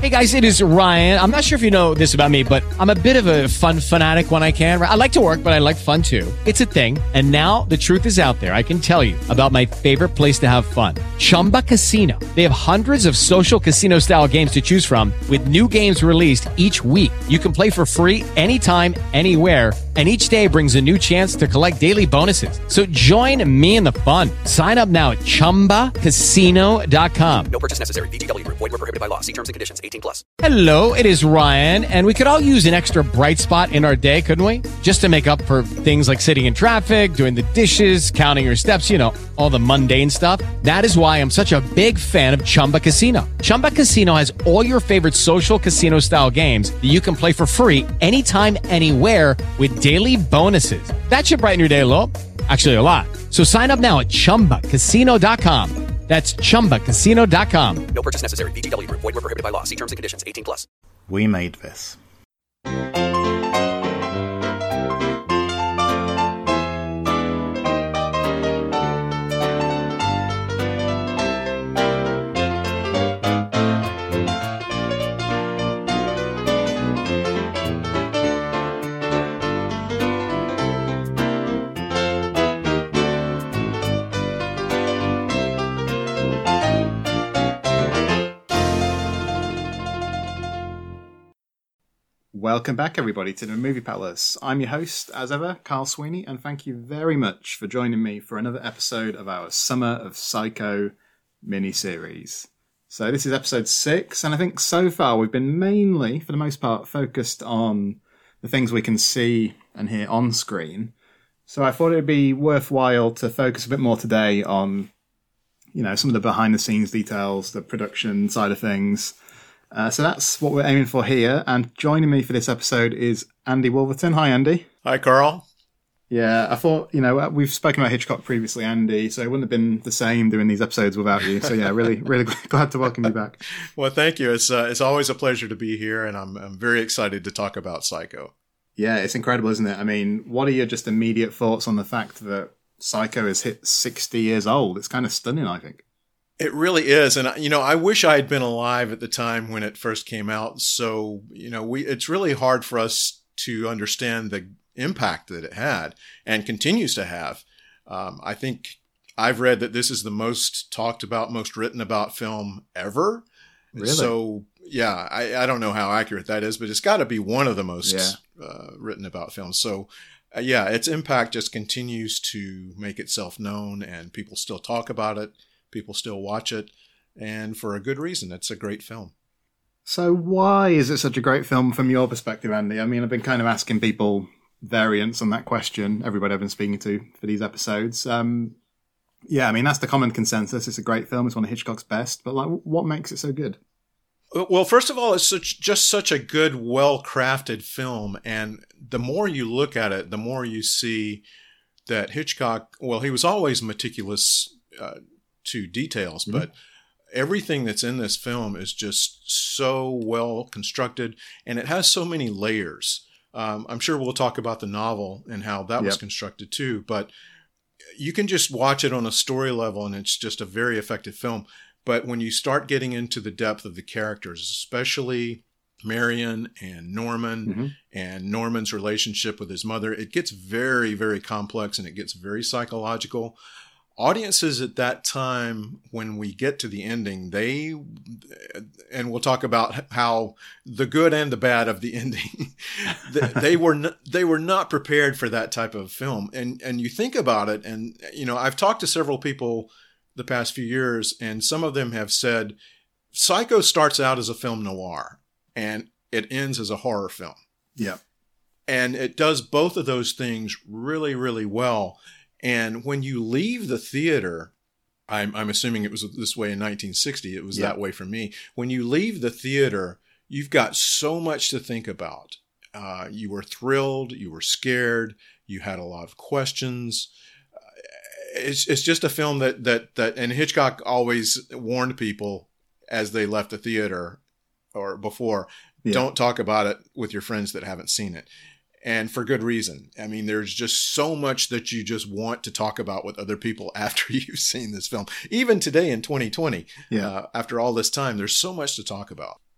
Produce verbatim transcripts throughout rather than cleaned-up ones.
Hey guys, it is Ryan. I'm not sure if you know this about me, but I'm a bit of a fun fanatic when I can. I like to work, but I like fun too. It's a thing. And now the truth is out there. I can tell you about my favorite place to have fun. Chumba Casino. They have hundreds of social casino style games to choose from with new games released each week. You can play for free anytime, anywhere. And each day brings a new chance to collect daily bonuses. So join me in the fun. Sign up now at chumba casino dot com. No purchase necessary. V G W Group. Void where prohibited by law. See terms and conditions. eighteen plus. Hello, it is Ryan, and we could all use an extra bright spot in our day, couldn't we? Just to make up for things like sitting in traffic, doing the dishes, counting your steps, you know, all the mundane stuff. That is why I'm such a big fan of Chumba Casino. Chumba Casino has all your favorite social casino style games that you can play for free anytime, anywhere with daily bonuses. That should brighten your day a little. Actually, a lot. So sign up now at chumba casino dot com. That's chumba casino dot com. No purchase necessary. V G W Group. Void where prohibited by law. See terms and conditions. eighteen plus. We made this. Welcome back, everybody, to the Movie Palace. I'm your host, as ever, Carl Sweeney, and thank you very much for joining me for another episode of our Summer of Psycho mini-series. So this is episode six, and I think so far we've been mainly, for the most part, focused on the things we can see and hear on screen. So I thought it would be worthwhile to focus a bit more today on, you know, some of the behind-the-scenes details, the production side of things. Uh, so that's what we're aiming for here. And joining me for this episode is Andy Wolverton. Hi, Andy. Hi, Carl. Yeah, I thought, you know, we've spoken about Hitchcock previously, Andy, so it wouldn't have been the same doing these episodes without you. So yeah, really, really glad to welcome you back. Well, thank you. It's uh, it's always a pleasure to be here, and I'm I'm very excited to talk about Psycho. Yeah, it's incredible, isn't it? I mean, what are your just immediate thoughts on the fact that Psycho has hit sixty years old? It's kind of stunning, I think. It really is. And, you know, I wish I had been alive at the time when it first came out. So, you know, we it's really hard for us to understand the impact that it had and continues to have. Um, I think I've read that this is the most talked about, most written about film ever. Really? So, yeah, I, I don't know how accurate that is, but it's got to be one of the most yeah. uh, written about films. So, uh, yeah, its impact just continues to make itself known, and people still talk about it. People still watch it, and for a good reason. It's a great film. So why is it such a great film from your perspective, Andy? I mean, I've been kind of asking people variants on that question, everybody I've been speaking to for these episodes. Um, yeah, I mean, that's the common consensus. It's a great film. It's one of Hitchcock's best. But like, what makes it so good? Well, first of all, it's such, just such a good, well-crafted film. And the more you look at it, the more you see that Hitchcock, well, he was always meticulous uh, to details, mm-hmm. but everything that's in this film is just so well constructed, and it has so many layers. Um, I'm sure we'll talk about the novel and how that yep. was constructed too, but you can just watch it on a story level, and it's just a very effective film. But when you start getting into the depth of the characters, especially Marion and Norman mm-hmm. and Norman's relationship with his mother, it gets very, very complex, and it gets very psychological. Audiences at that time, when we get to the ending, they, and we'll talk about how the good and the bad of the ending, they were not, they were not prepared for that type of film. And and you think about it, and you know, I've talked to several people the past few years, and some of them have said, Psycho starts out as a film noir, and it ends as a horror film. Yeah, and it does both of those things really, really well. And when you leave the theater, I'm, I'm assuming it was this way in nineteen sixty. It was yeah. that way for me. When you leave the theater, you've got so much to think about. Uh, you were thrilled. You were scared. You had a lot of questions. Uh, it's it's just a film that that that, and Hitchcock always warned people as they left the theater or before, yeah. don't talk about it with your friends that haven't seen it. And for good reason. I mean, there's just so much that you just want to talk about with other people after you've seen this film. Even today in twenty twenty, yeah. uh, after all this time, there's so much to talk about.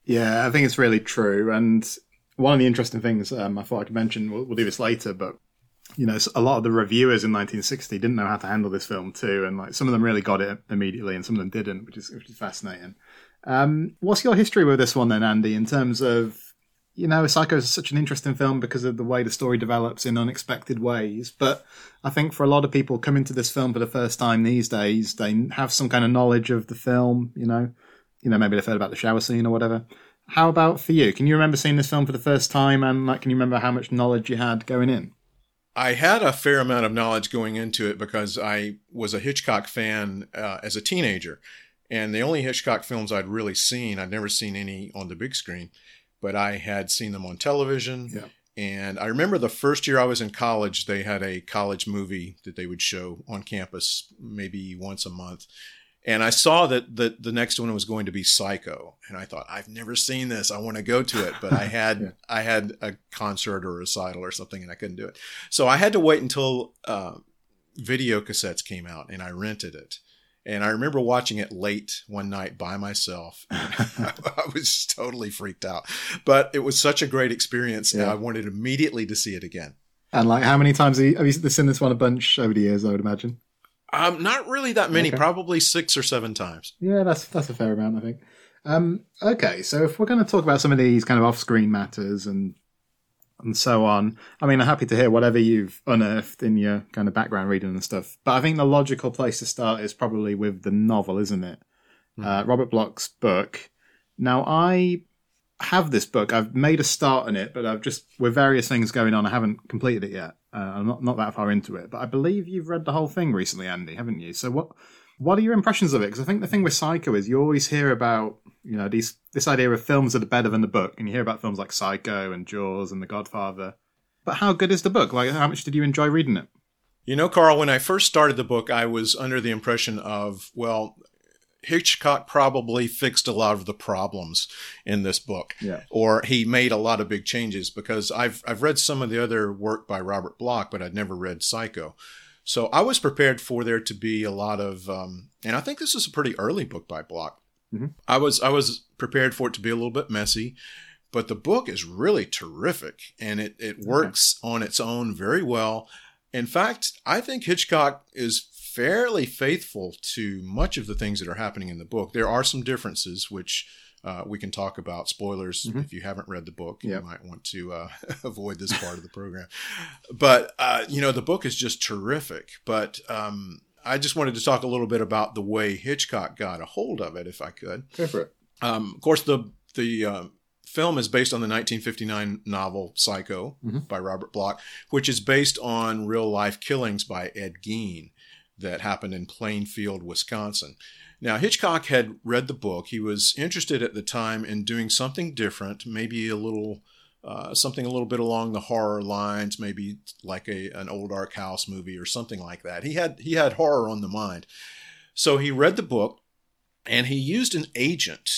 Yeah, I think it's really true. And one of the interesting things um, I thought I could mention, we'll, we'll do this later, but you know, a lot of the reviewers in nineteen sixty didn't know how to handle this film too, and like some of them really got it immediately, and some of them didn't, which is which is fascinating. Um, what's your history with this one then, Andy? In terms of, you know, Psycho is such an interesting film because of the way the story develops in unexpected ways. But I think for a lot of people coming to this film for the first time these days, they have some kind of knowledge of the film. You know, you know, maybe they've heard about the shower scene or whatever. How about for you? Can you remember seeing this film for the first time, and like, can you remember how much knowledge you had going in? I had a fair amount of knowledge going into it because I was a Hitchcock fan uh, as a teenager. And the only Hitchcock films I'd really seen, I'd never seen any on the big screen, but I had seen them on television. Yeah. And I remember the first year I was in college, they had a college movie that they would show on campus maybe once a month. And I saw that the, the next one was going to be Psycho. And I thought, I've never seen this. I want to go to it. But I had yeah. I had a concert or a recital or something, and I couldn't do it. So I had to wait until uh, video cassettes came out, and I rented it. And I remember watching it late one night by myself. I was totally freaked out. But it was such a great experience. Yeah. And I wanted immediately to see it again. And like, how many times have you, have you seen this one a bunch over the years, I would imagine? Um, not really that many, okay. Probably six or seven times. Yeah, that's that's a fair amount, I think. Um, okay, so if we're going to talk about some of these kind of off-screen matters and and so on, I mean, I'm happy to hear whatever you've unearthed in your kind of background reading and stuff. But I think the logical place to start is probably with the novel, isn't it? Mm-hmm. Uh, Robert Bloch's book. Now, I have this book. I've made a start on it, but I've just, with various things going on, I haven't completed it yet. Uh, I'm not, not that far into it, but I believe you've read the whole thing recently, Andy, haven't you? So what what are your impressions of it? Because I think the thing with Psycho is you always hear about, you know, these this idea of films that are better than the book, and you hear about films like Psycho and Jaws and The Godfather. But how good is the book? Like, how much did you enjoy reading it? You know, Carl, when I first started the book, I was under the impression of, well, Hitchcock probably fixed a lot of the problems in this book, yeah. or he made a lot of big changes, because I've I've read some of the other work by Robert Bloch, but I'd never read Psycho. So I was prepared for there to be a lot of, um, and I think this is a pretty early book by Bloch. Mm-hmm. I was I was prepared for it to be a little bit messy, but the book is really terrific, and it it works okay. on its own very well. In fact, I think Hitchcock is fairly faithful to much of the things that are happening in the book. There are some differences, which uh, we can talk about. Spoilers, mm-hmm. if you haven't read the book, yep. you might want to uh, avoid this part of the program. But, uh, you know, the book is just terrific. But um, I just wanted to talk a little bit about the way Hitchcock got a hold of it, if I could. Go for it. Um, of course, the, the uh, film is based on the nineteen fifty-nine novel Psycho mm-hmm. by Robert Bloch, which is based on real-life killings by Ed Gein that happened in Plainfield, Wisconsin. Now, Hitchcock had read the book. He was interested at the time in doing something different, maybe a little, uh, something a little bit along the horror lines, maybe like a an old Ark House movie or something like that. He had he had horror on the mind. So he read the book, and he used an agent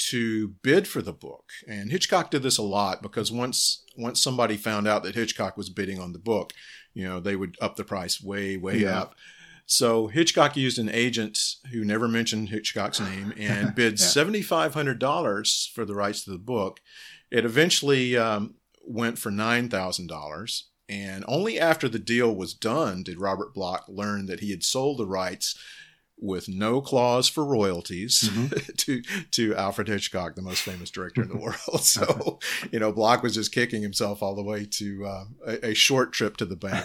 to bid for the book. And Hitchcock did this a lot, because once once somebody found out that Hitchcock was bidding on the book, you know, they would up the price way, way yeah. up. So Hitchcock used an agent who never mentioned Hitchcock's name and bid yeah. seven thousand five hundred dollars for the rights to the book. It eventually um, went for nine thousand dollars. And only after the deal was done did Robert Bloch learn that he had sold the rights with no clause for royalties mm-hmm. to to Alfred Hitchcock, the most famous director in the world. So, you know, Bloch was just kicking himself all the way to uh, a, a short trip to the bank.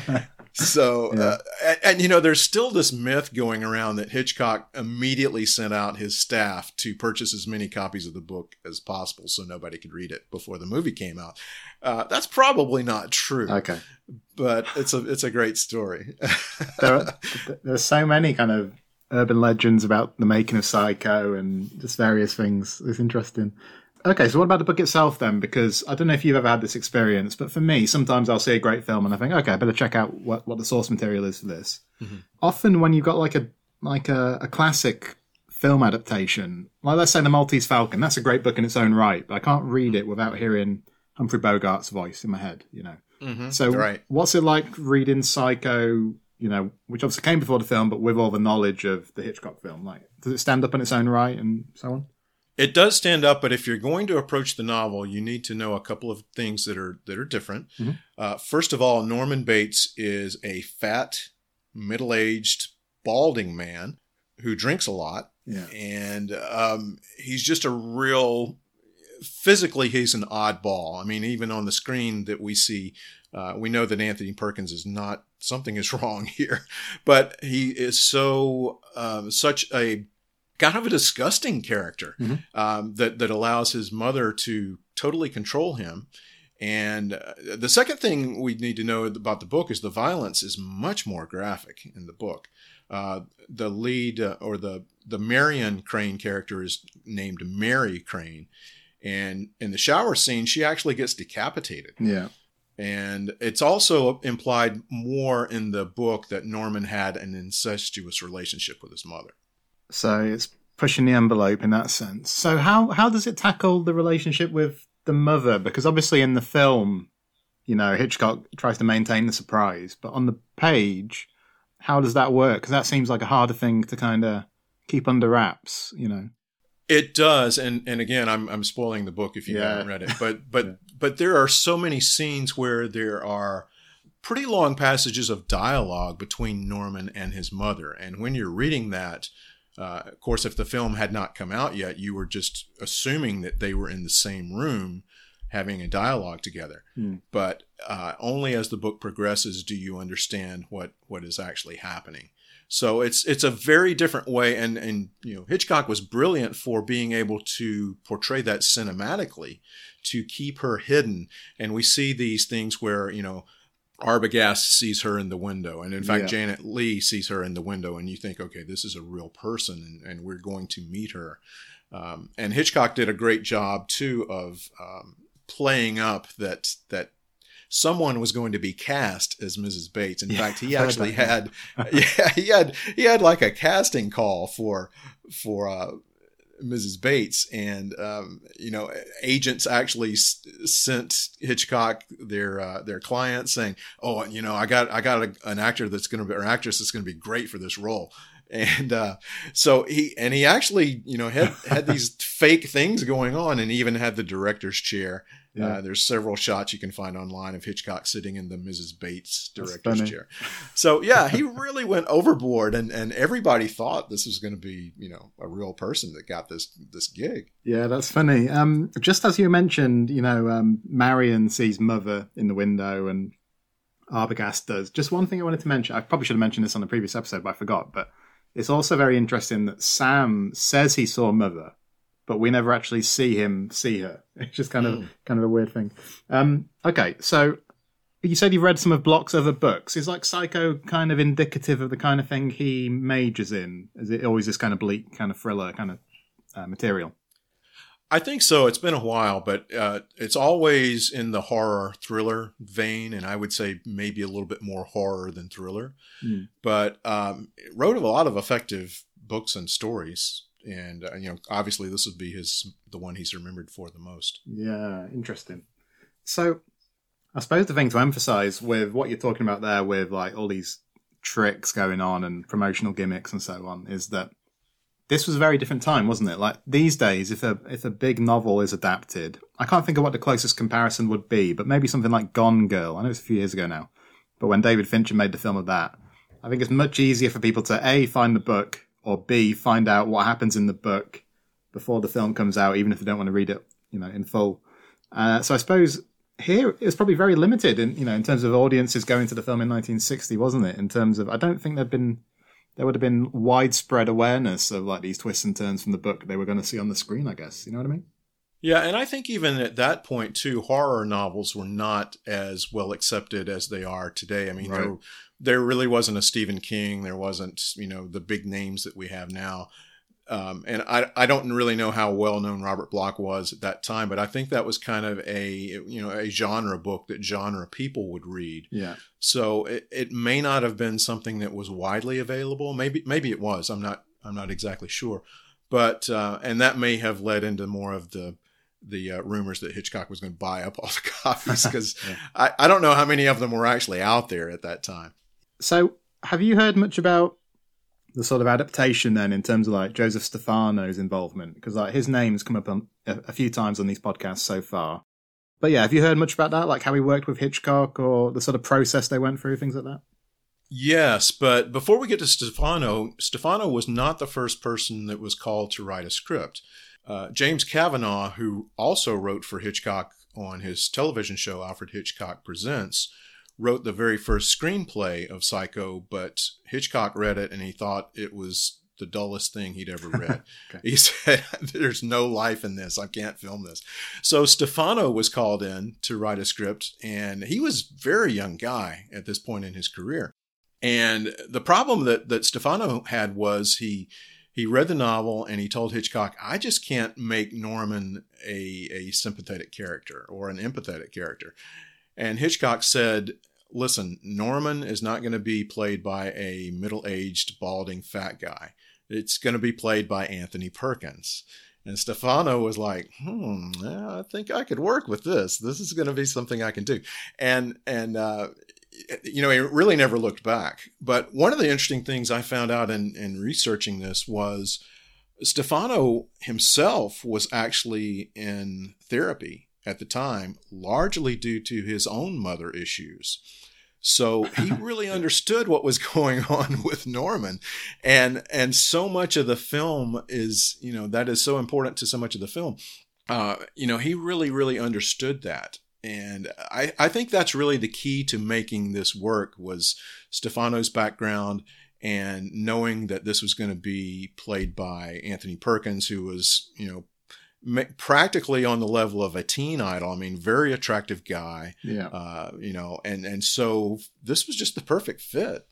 So, yeah. uh, and, and, you know, there's still this myth going around that Hitchcock immediately sent out his staff to purchase as many copies of the book as possible so nobody could read it before the movie came out. Uh, that's probably not true. Okay. But it's a, it's a great story. there are, there's so many kind of urban legends about the making of Psycho and just various things. It's interesting. Okay, so what about the book itself then? Because I don't know if you've ever had this experience, but for me, sometimes I'll see a great film and I think, okay, I better check out what, what the source material is for this. Mm-hmm. Often when you've got like a like a, a classic film adaptation, like let's say The Maltese Falcon, that's a great book in its own right, but I can't read it without hearing Humphrey Bogart's voice in my head, you know. Mm-hmm. So right. what's it like reading Psycho, you know, which obviously came before the film, but with all the knowledge of the Hitchcock film? Like, does it stand up in its own right and so on? It does stand up, but if you're going to approach the novel, you need to know a couple of things that are that are different. Mm-hmm. Uh, first of all, Norman Bates is a fat, middle-aged, balding man who drinks a lot, Yeah. and um, he's just a real. Physically, he's an oddball. I mean, even on the screen that we see, uh, we know that Anthony Perkins is not. Something is wrong here, but he is so um, such a kind of a disgusting character Mm-hmm. um, that that allows his mother to totally control him. And uh, the second thing we need to know about the book is the violence is much more graphic in the book. Uh, the lead uh, or the the Marion Crane character is named Mary Crane, and in the shower scene, she actually gets decapitated. Yeah. And it's also implied more in the book that Norman had an incestuous relationship with his mother. So it's pushing the envelope in that sense. So how how does it tackle the relationship with the mother? Because obviously in the film, you know, Hitchcock tries to maintain the surprise, but on the page, how does that work? Because that seems like a harder thing to kind of keep under wraps, you know. It does, and and again, I'm I'm spoiling the book if you Yeah. haven't read it, but but Yeah. but there are so many scenes where there are pretty long passages of dialogue between Norman and his mother, and when you're reading that, uh, of course, if the film had not come out yet, you were just assuming that they were in the same room having a dialogue together. Hmm. But uh, only as the book progresses do you understand what what is actually happening. So it's it's a very different way, and and you know Hitchcock was brilliant for being able to portray that cinematically, to keep her hidden. And we see these things where you know Arbogast sees her in the window, and in fact Yeah. Janet Leigh sees her in the window, and you think, okay, this is a real person, and, and we're going to meet her. Um, and Hitchcock did a great job too of um, playing up that that. Someone was going to be cast as Missus Bates. In Yeah, fact, he I've heard actually that. had, yeah, he had, he had like a casting call for, for, uh, Missus Bates, and um, you know, agents actually s- sent Hitchcock their uh, their clients saying, "Oh, you know, I got I got a, an actor that's going to be or an actress that's going to be great for this role." And uh, so he and he actually, you know, had had these fake things going on, and even had the director's chair. Yeah. Uh, there's several shots you can find online of Hitchcock sitting in the Missus Bates That's director's funny. chair. So yeah, he really went overboard, and, and everybody thought this was going to be, you know, a real person that got this this gig. Yeah, that's funny. Um, just as you mentioned, you know, um, Marion sees Mother in the window and Arbogast does. Just one thing I wanted to mention. I probably should have mentioned this on the previous episode, but I forgot. But it's also very interesting that Sam says he saw Mother, but we never actually see him see her. It's just kind of Mm. kind of a weird thing. Um, okay, so you said you've read some of Bloch's other books. Is like Psycho kind of indicative of the kind of thing he majors in? Is it always this kind of bleak, kind of thriller kind of uh, material? I think so. It's been a while, but uh, it's always in the horror thriller vein, and I would say maybe a little bit more horror than thriller. Mm. But um, it wrote a lot of effective books and stories. And, uh, you know, obviously this would be his the one he's remembered for the most. Yeah, interesting. So, I suppose the thing to emphasize with what you're talking about there, with like all these tricks going on and promotional gimmicks and so on, is that this was a very different time, wasn't it? Like these days, if a if a big novel is adapted, I can't think of what the closest comparison would be, but maybe something like Gone Girl. I know it's a few years ago now, but when David Fincher made the film of that, I think it's much easier for people to A, find the book, or B, find out what happens in the book before the film comes out, even if they don't want to read it, you know, in full. Uh, so I suppose here it was probably very limited in, you know, in terms of audiences going to the film in nineteen sixty, wasn't it? In terms of, I don't think there'd been, there would have been widespread awareness of like these twists and turns from the book they were going to see on the screen, I guess. You know what I mean? Yeah, and I think even at that point, too, horror novels were not as well accepted as they are today. I mean, Right. there, there really wasn't a Stephen King. There wasn't, you know, the big names that we have now. Um, and I, I don't really know how well known Robert Bloch was at that time, but I think that was kind of a, you know, a genre book that genre people would read. Yeah. So it, it may not have been something that was widely available. Maybe, maybe it was. I'm not, I'm not exactly sure. But, uh, and that may have led into more of the, the uh, rumors that Hitchcock was going to buy up all the copies, because Yeah. I, I don't know how many of them were actually out there at that time. So have you heard much about the sort of adaptation then in terms of like Joseph Stefano's involvement? Because like his name's come up on, a, a few times on these podcasts so far. But yeah, have you heard much about that? Like how he worked with Hitchcock or the sort of process they went through, things like that? Yes, but before we get to Stefano, Stefano was not the first person that was called to write a script. Uh, James Cavanaugh, who also wrote for Hitchcock on his television show, Alfred Hitchcock Presents, wrote the very first screenplay of Psycho, but Hitchcock read it and he thought it was the dullest thing he'd ever read. Okay. He said, there's no life in this. I can't film this. So Stefano was called in to write a script, and he was a very young guy at this point in his career. And the problem that, that Stefano had was he he read the novel and he told Hitchcock, I just can't make Norman a, a sympathetic character or an empathetic character. And Hitchcock said, listen, Norman is not going to be played by a middle-aged, balding, fat guy. It's going to be played by Anthony Perkins. And Stefano was like, hmm, I think I could work with this. This is going to be something I can do. And, and, uh, you know, he really never looked back. But one of the interesting things I found out in, in researching this was Stefano himself was actually in therapy at the time, largely due to his own mother issues. So he really understood what was going on with Norman. And, and so much of the film is, you know, that is so important to so much of the film. Uh, you know, he really, really understood that. And I, I think that's really the key to making this work was Stefano's background and knowing that this was going to be played by Anthony Perkins, who was, you know, practically on the level of a teen idol. I mean, very attractive guy. Yeah. Uh, you know, and, and so this was just the perfect fit.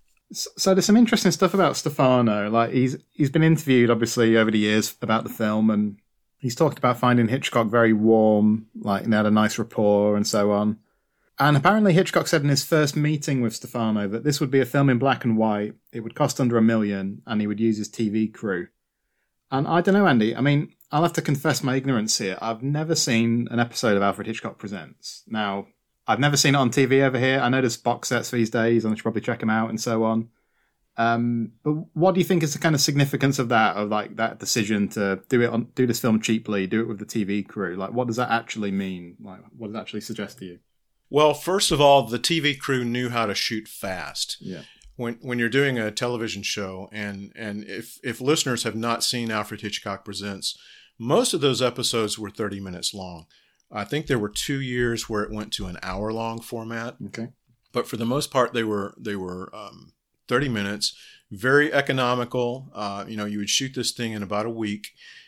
So there's some interesting stuff about Stefano. Like he's he's been interviewed obviously over the years about the film, and he's talked about finding Hitchcock very warm, like they had a nice rapport and so on. And apparently Hitchcock said in his first meeting with Stefano that this would be a film in black and white. It would cost under a million, and he would use his T V crew. And I don't know, Andy. I mean, I'll have to confess my ignorance here. I've never seen an episode of Alfred Hitchcock Presents. Now, I've never seen it on T V over here. I know there's box sets these days, and I should probably check them out and so on. Um, but what do you think is the kind of significance of that, of like that decision to do it on, do this film cheaply, do it with the T V crew? Like, what does that actually mean? Like, what does that actually suggest to you? Well, first of all, the T V crew knew how to shoot fast. Yeah. When when you're doing a television show, and and if if listeners have not seen Alfred Hitchcock Presents, most of those episodes were thirty minutes long. I think there were two years where it went to an hour long format. Okay. But for the most part, they were they were um, thirty minutes, very economical. Uh, you know, you would shoot this thing in about a week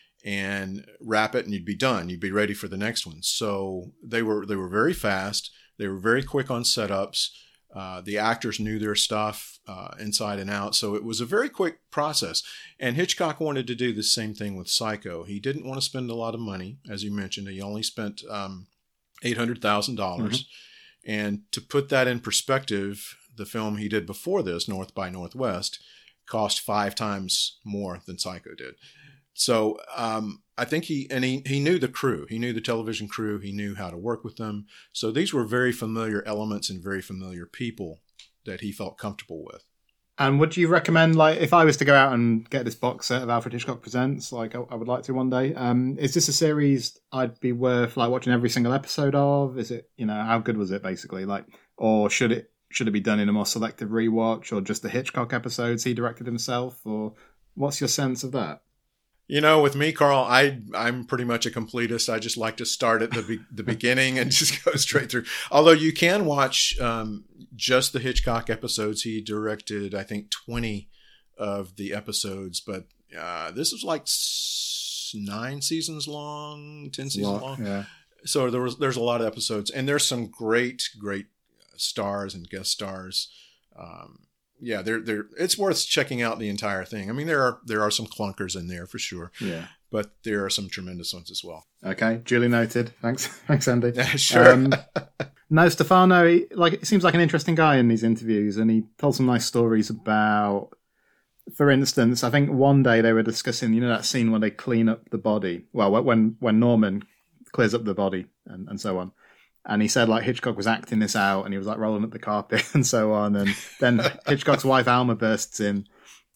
and wrap it, and you'd be done. You'd be ready for the next one. So they were they were very fast. They were very quick on setups. Uh, the actors knew their stuff uh, inside and out. So it was a very quick process. And Hitchcock wanted to do the same thing with Psycho. He didn't want to spend a lot of money, as you mentioned. He only spent um, eight hundred thousand dollars. Mm-hmm. And to put that in perspective, the film he did before this, North by Northwest, cost five times more than Psycho did. So um, I think he, and he, he knew the crew. He knew the television crew. He knew how to work with them. So these were very familiar elements and very familiar people that he felt comfortable with. And would you recommend, like, if I was to go out and get this box set of Alfred Hitchcock Presents, like I, I would like to one day, um, is this a series I'd be worth like watching every single episode of? Is it, you know, how good was it basically? Like, or should it, should it be done in a more selective rewatch, or just the Hitchcock episodes he directed himself? Or what's your sense of that? You know, with me, Carl, I, I'm pretty much a completist. I just like to start at the be- the beginning and just go straight through. Although you can watch um, just the Hitchcock episodes. He directed, I think, twenty of the episodes. But uh, this was like s- nine seasons long, ten seasons lot, long. Yeah. So there was there's a lot of episodes. And there's some great, great stars and guest stars. Um Yeah, they're, they're, it's worth checking out the entire thing. I mean, there are there are some clunkers in there for sure. Yeah. But there are some tremendous ones as well. Okay, duly noted. Thanks, thanks, Andy. Yeah, sure. Um, no, Stefano, he, like, he seems like an interesting guy in these interviews, and he told some nice stories about, for instance, I think one day they were discussing, you know, that scene when they clean up the body. Well, when when Norman clears up the body and, and so on. And he said, like, Hitchcock was acting this out, and he was, like, rolling up the carpet and so on. And then Hitchcock's wife, Alma, bursts in.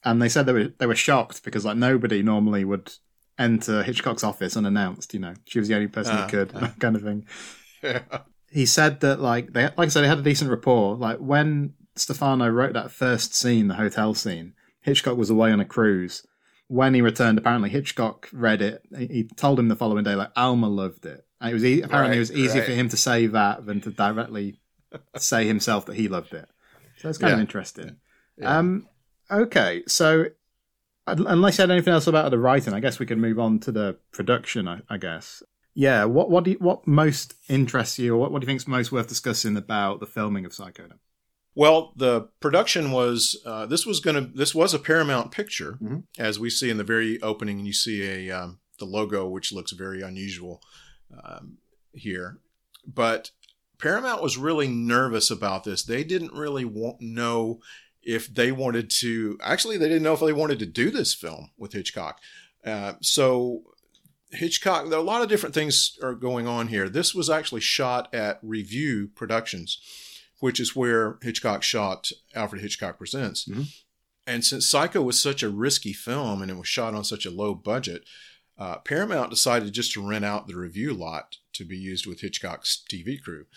And they said they were they were shocked because like nobody normally would enter Hitchcock's office unannounced. You know, she was the only person Uh, who could, uh. kind of thing. Yeah. He said that like they like I said they had a decent rapport. Like when Stefano wrote that first scene, the hotel scene, Hitchcock was away on a cruise. When he returned, apparently Hitchcock read it. He, he told him the following day, like Alma loved it. And it was e- apparently Right, it was easier right. for him to say that than to directly say himself that he loved it. So it's kind of Yeah. interesting. Yeah. Um, okay, so un- unless you had anything else about the writing, I guess we can move on to the production. I, I guess. Yeah. What what do you, what most interests you, or what, what do you think is most worth discussing about the filming of Psycho? Then? Well, the production was uh, this was going to this was a Paramount picture, Mhm. as we see in the very opening, and you see a um, the logo, which looks very unusual um, here. But Paramount was really nervous about this. They didn't really want, know if they wanted to. Actually, they didn't know if they wanted to do this film with Hitchcock. Uh, so Hitchcock, there are a lot of different things are going on here. This was actually shot at Review Productions, which is where Hitchcock shot Alfred Hitchcock Presents. Mhm. And since Psycho was such a risky film and it was shot on such a low budget, uh, Paramount decided just to rent out the review lot to be used with Hitchcock's T V crew.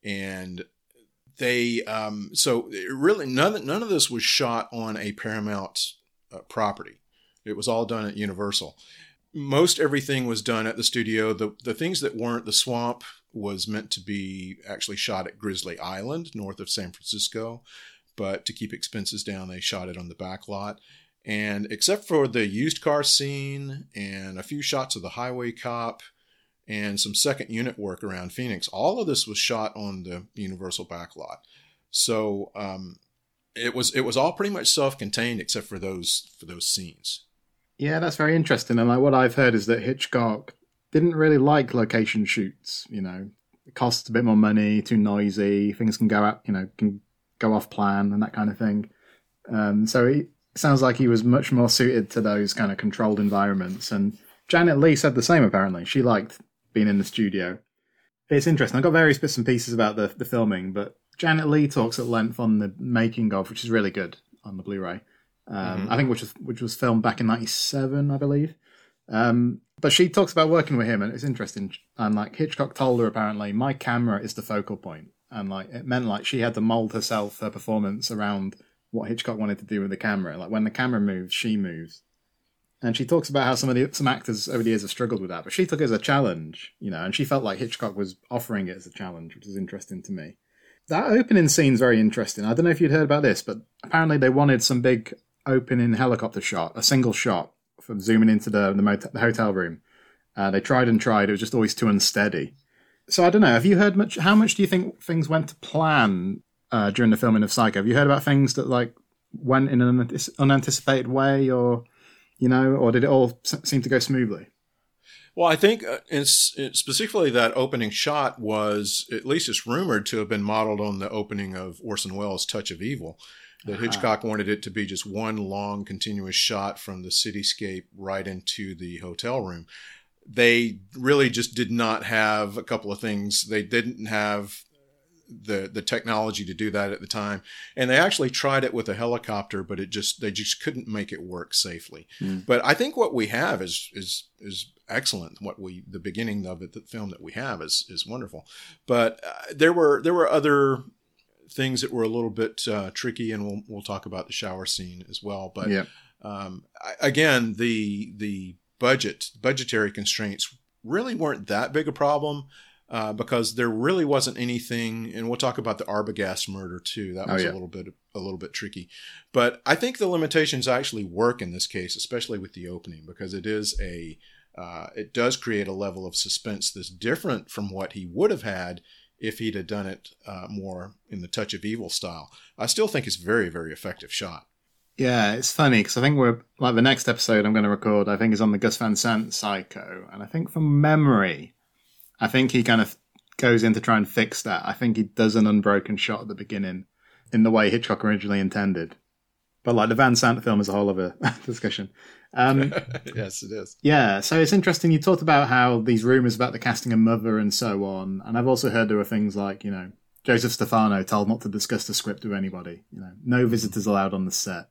And they, um, so it really, none, none of this was shot on a Paramount uh, property. It was all done at Universal. Most everything was done at the studio. The, the things that weren't, the swamp was meant to be actually shot at Grizzly Island, north of San Francisco. But to keep expenses down, they shot it on the back lot. And except for the used car scene and a few shots of the highway cop and some second unit work around Phoenix, all of this was shot on the Universal back lot. So um, it was it was all pretty much self-contained except for those for those scenes. Yeah, that's very interesting. And like what I've heard is that Hitchcock didn't really like location shoots. You know, it costs a bit more money, too noisy, things can go out, you know, can go off plan and that kind of thing. Um, so he, it sounds like he was much more suited to those kind of controlled environments. And Janet Leigh said the same, apparently. She liked being in the studio. It's interesting. I've got various bits and pieces about the, the filming, but Janet Leigh talks at length on the making of, which is really good on the Blu-ray. Um, Mm-hmm. I think which was which was filmed back in ninety-seven, I believe. Um, but she talks about working with him, and it's interesting. And like Hitchcock told her, apparently, my camera is the focal point, and like it meant like she had to mold herself, her performance around what Hitchcock wanted to do with the camera. Like when the camera moves, she moves. And she talks about how some of the some actors over the years have struggled with that, but she took it as a challenge, you know, and she felt like Hitchcock was offering it as a challenge, which is interesting to me. That opening scene's very interesting. I don't know if you'd heard about this, but apparently they wanted some big opening helicopter shot, a single shot from zooming into the the, motel, the hotel room. Uh, they tried and tried; it was just always too unsteady. So I don't know. Have you heard much? How much do you think things went to plan uh, during the filming of Psycho? Have you heard about things that like went in an unanticipated way, or you know, or did it all seem to go smoothly? Well, I think uh, it's, it's specifically that opening shot was, at least it's rumored to have been modeled on the opening of Orson Welles' Touch of Evil. That uh-huh. Hitchcock wanted it to be just one long continuous shot from the cityscape right into the hotel room. They really just did not have a couple of things. They didn't have the the technology to do that at the time, and they actually tried it with a helicopter, but it just they just couldn't make it work safely. Mm. But I think what we have is is is excellent. What we the beginning of it, the film that we have is is wonderful. But uh, there were there were other things that were a little bit uh, tricky, and we'll we'll talk about the shower scene as well. But yeah. um, I, again, the the budget budgetary constraints really weren't that big a problem. Uh, because there really wasn't anything, and we'll talk about the Arbogast murder too. That was oh, yeah. a little bit a little bit tricky, but I think the limitations actually work in this case, especially with the opening, because it is a uh, it does create a level of suspense that's different from what he would have had if he'd have done it uh, more in the Touch of Evil style. I still think it's a very very effective shot. Yeah, it's funny because I think we're like the next episode I'm going to record. I think is on the Gus Van Sant Psycho, and I think from memory. I think he kind of goes in to try and fix that. I think he does an unbroken shot at the beginning in the way Hitchcock originally intended. But like the Van Sant film is a whole other discussion. Um, yes, it is. Yeah, so it's interesting. You talked about how these rumours about the casting of Mother and so on. And I've also heard there were things like, you know, Joseph Stefano told not to discuss the script with anybody. You know, no visitors allowed on the set.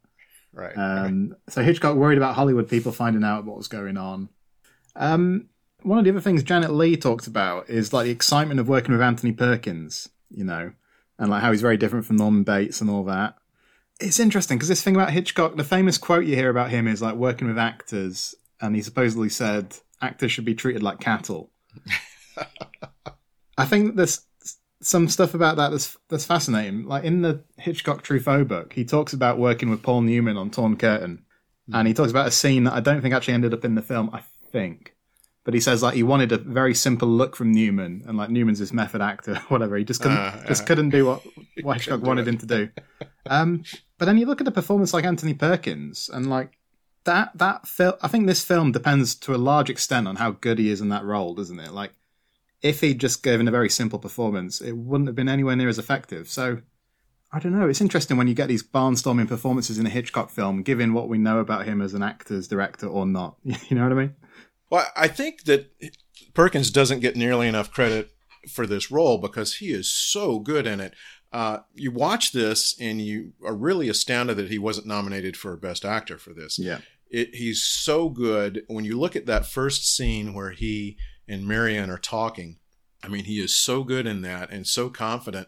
right. Um, so Hitchcock worried about Hollywood people finding out what was going on. Um, one of the other things Janet Leigh talked about is like the excitement of working with Anthony Perkins, you know, and like how he's very different from Norman Bates and all that. It's interesting because this thing about Hitchcock, the famous quote you hear about him is like working with actors, and he supposedly said actors should be treated like cattle. I think there's some stuff about that that's that's fascinating. Like in the Hitchcock Truffaut book, he talks about working with Paul Newman on Torn Curtain, mm. and he talks about a scene that I don't think actually ended up in the film. I think, but he says like he wanted a very simple look from Newman, and like Newman's this method actor, whatever. He just couldn't uh, just uh, couldn't do what, what Hitchcock wanted him to do. Um, but then you look at a performance like Anthony Perkins, and like that that film. I think this film depends to a large extent on how good he is in that role, doesn't it? Like, if he'd just given a very simple performance, it wouldn't have been anywhere near as effective. So, I don't know. It's interesting when you get these barnstorming performances in a Hitchcock film, given what we know about him as an actor's director or not. You know what I mean? Well, I think that Perkins doesn't get nearly enough credit for this role because he is so good in it. Uh, you watch this and you are really astounded that he wasn't nominated for Best Actor for this. Yeah. It, he's so good. When you look at that first scene where he and Marianne are talking, I mean, he is so good in that and so confident,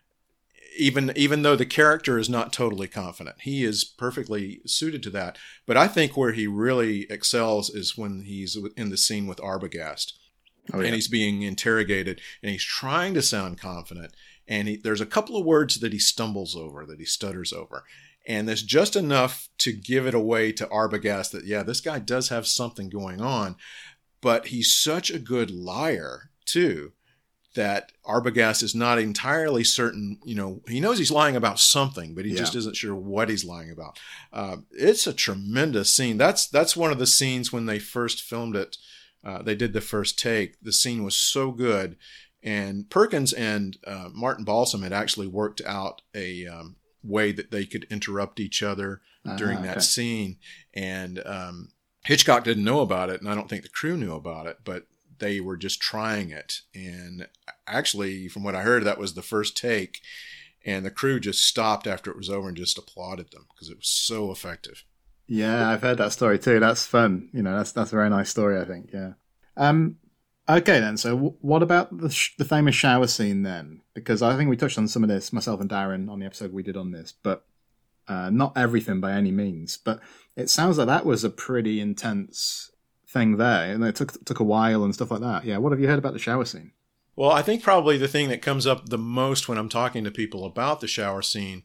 even even though the character is not totally confident. He is perfectly suited to that. But I think where he really excels is when he's in the scene with Arbogast. Oh, yeah. And he's being interrogated, and he's trying to sound confident. And he, there's a couple of words that he stumbles over, that he stutters over. And there's just enough to give it away to Arbogast that, yeah, this guy does have something going on. But he's such a good liar, too, that Arbogast is not entirely certain. You know, he knows he's lying about something, but he yeah. just isn't sure what he's lying about. Uh, it's a tremendous scene. That's that's one of the scenes when they first filmed it. Uh, they did the first take. The scene was so good. And Perkins and uh, Martin Balsam had actually worked out a um, way that they could interrupt each other uh, during that okay. scene. And um Hitchcock didn't know about it, and I don't think the crew knew about it, but they were just trying it. And actually, from what I heard, that was the first take, and the crew just stopped after it was over and just applauded them because it was so effective. Yeah, I've heard that story too. That's fun. You know, that's that's a very nice story, I think. Yeah. Um. Okay, then. So, w- what about the sh- the famous shower scene then? Because I think we touched on some of this, myself and Darren, on the episode we did on this, but uh, not everything by any means. But it sounds like that was a pretty intense thing there, and it took took a while and stuff like that. Yeah, what have you heard about the shower scene? Well, I think probably the thing that comes up the most when I'm talking to people about the shower scene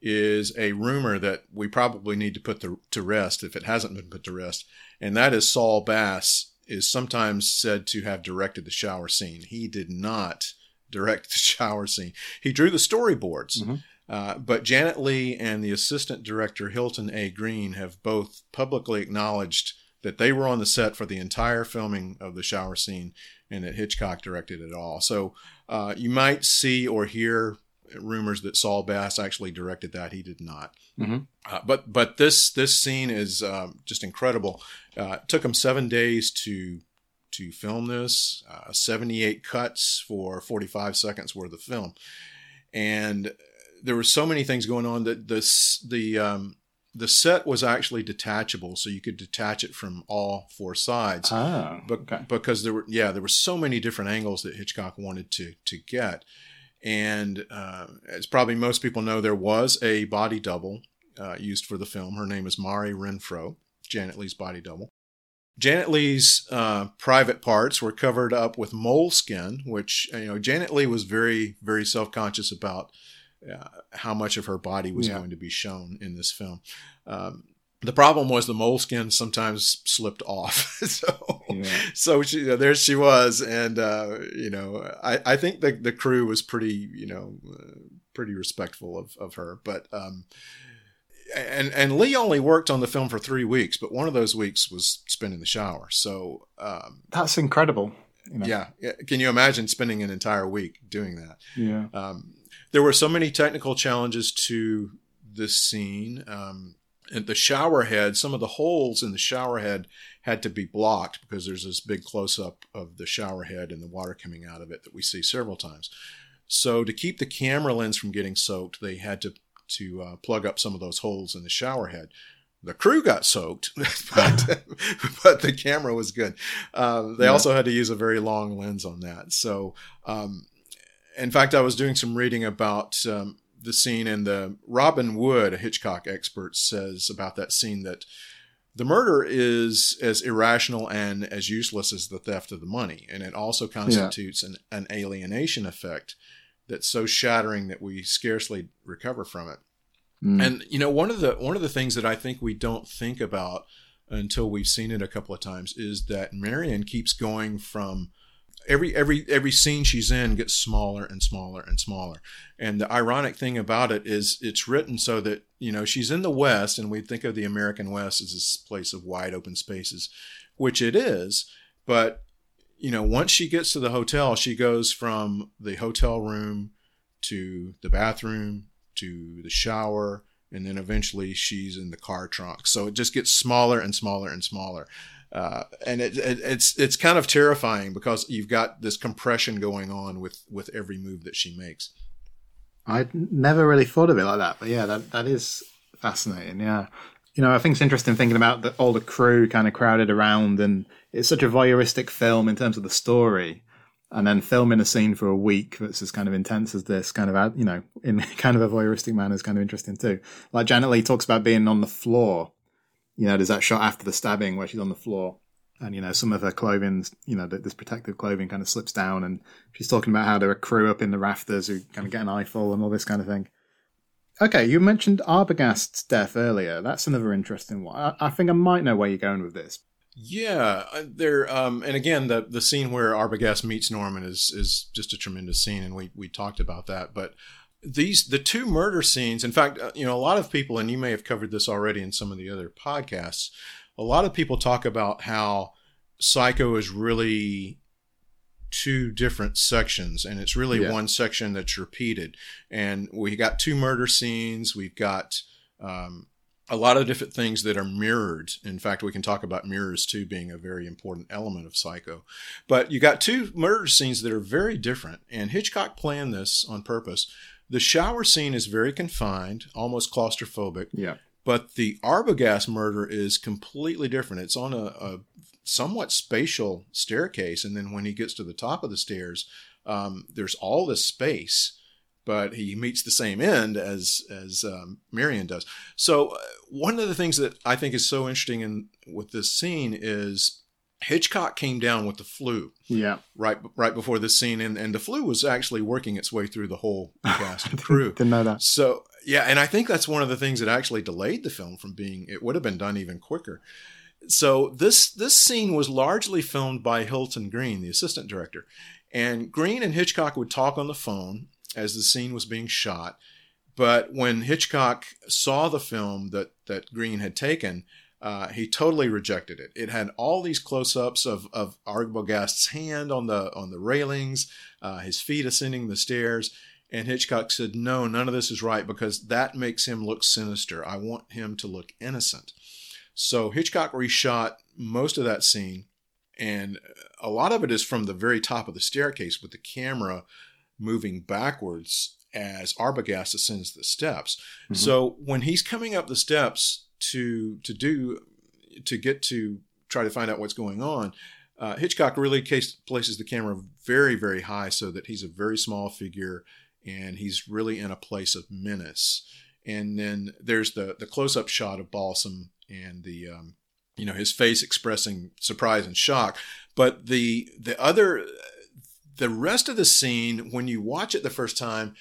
is a rumor that we probably need to put the, to rest if it hasn't been put to rest, and that is Saul Bass is sometimes said to have directed the shower scene. He did not direct the shower scene. He drew the storyboards. Mm-hmm. Uh, but Janet Leigh and the assistant director, Hilton A. Green, have both publicly acknowledged that they were on the set for the entire filming of the shower scene and that Hitchcock directed it all. So uh, you might see or hear rumors that Saul Bass actually directed that. He did not. Mm-hmm. Uh, but but this this scene is uh, just incredible. Uh, it took him seven days to to film this, uh, seventy-eight cuts for forty-five seconds worth of film. And there were so many things going on that this the um, the set was actually detachable, so you could detach it from all four sides. Ah, okay. Be- because there were yeah there were so many different angles that Hitchcock wanted to to get. And uh, as probably most people know, there was a body double uh, used for the film. Her name is Mari Renfro, Janet Leigh's body double. Janet Leigh's uh, private parts were covered up with moleskin, which, you know, Janet Leigh was very, very self-conscious about uh, how much of her body was yeah. going to be shown in this film. Um, the problem was the moleskin sometimes slipped off. so yeah. so she, you know, there she was. And, uh, you know, I, I think the, the crew was pretty, you know, uh, pretty respectful of, of her. But um, and, and Leigh only worked on the film for three weeks, but one of those weeks was spent in the shower. So um, that's incredible. You know? Yeah. Can you imagine spending an entire week doing that? Yeah. Um, there were so many technical challenges to this scene. Um, and the shower head, some of the holes in the shower head had to be blocked because there's this big close-up of the shower head and the water coming out of it that we see several times. So to keep the camera lens from getting soaked, they had to to uh, plug up some of those holes in the shower head. The crew got soaked, but, but the camera was good. Um, they yeah. also had to use a very long lens on that. So, um, in fact, I was doing some reading about um, the scene, and the Robin Wood, a Hitchcock expert, says about that scene that the murder is as irrational and as useless as the theft of the money. And it also constitutes yeah. an, an alienation effect that's so shattering that we scarcely recover from it. Mm. And, you know, one of the one of the things that I think we don't think about until we've seen it a couple of times is that Marion keeps going from every every every scene she's in gets smaller and smaller and smaller. And the ironic thing about it is it's written so that, you know, she's in the West, and we think of the American West as this place of wide open spaces, which it is. But, you know, once she gets to the hotel, she goes from the hotel room to the bathroom to the shower, and then eventually she's in the car trunk. So it just gets smaller and smaller and smaller. Uh, and it, it, it's it's kind of terrifying because you've got this compression going on with, with every move that she makes. I'd never really thought of it like that, but yeah, that that is fascinating. Yeah, you know, I think it's interesting thinking about the, all the crew kind of crowded around, and it's such a voyeuristic film in terms of the story. And then filming a scene for a week that's as kind of intense as this, kind of, you know, in kind of a voyeuristic manner is kind of interesting too. Like Janet Leigh talks about being on the floor. You know, there's that shot after the stabbing where she's on the floor, and, you know, some of her clothing, you know, this protective clothing kind of slips down, and she's talking about how there are crew up in the rafters who kind of get an eyeful and all this kind of thing. Okay, you mentioned Arbogast's death earlier. That's another interesting one. I, I think I might know where you're going with this. Yeah, there. Um, and again, the the scene where Arbogast meets Norman is is just a tremendous scene, and we we talked about that. But these the two murder scenes. In fact, you know, a lot of people, and you may have covered this already in some of the other podcasts. A lot of people talk about how Psycho is really two different sections, and it's really yeah. one section that's repeated. And we got two murder scenes. We've got um, a lot of different things that are mirrored. In fact, we can talk about mirrors too being a very important element of Psycho. But you got two murder scenes that are very different, and Hitchcock planned this on purpose. The shower scene is very confined, almost claustrophobic. Yeah. But the Arbogast murder is completely different. It's on a, a somewhat spatial staircase, and then when he gets to the top of the stairs, um, there's all this space, but he meets the same end as as um, Marion does. So uh, one of the things that I think is so interesting in with this scene is Hitchcock came down with the flu. Yeah. Right right before this scene, and, and the flu was actually working its way through the whole cast and crew. Didn't know that. So yeah, and I think that's one of the things that actually delayed the film from being. It would have been done even quicker. So this this scene was largely filmed by Hilton Green, the assistant director, and Green and Hitchcock would talk on the phone as the scene was being shot. But when Hitchcock saw the film that that Green had taken, uh, he totally rejected it. It had all these close-ups of of Arbogast's hand on the on the railings, uh, his feet ascending the stairs. And Hitchcock said, no, none of this is right because that makes him look sinister. I want him to look innocent. So Hitchcock reshot most of that scene, and a lot of it is from the very top of the staircase with the camera moving backwards as Arbogast ascends the steps. Mm-hmm. So when he's coming up the steps to to do to get to try to find out what's going on, uh, Hitchcock really case, places the camera very, very high so that he's a very small figure, and he's really in a place of menace. And then there's the the close-up shot of Balsam and the um, you know, his face expressing surprise and shock. But the the other the rest of the scene, when you watch it the first time,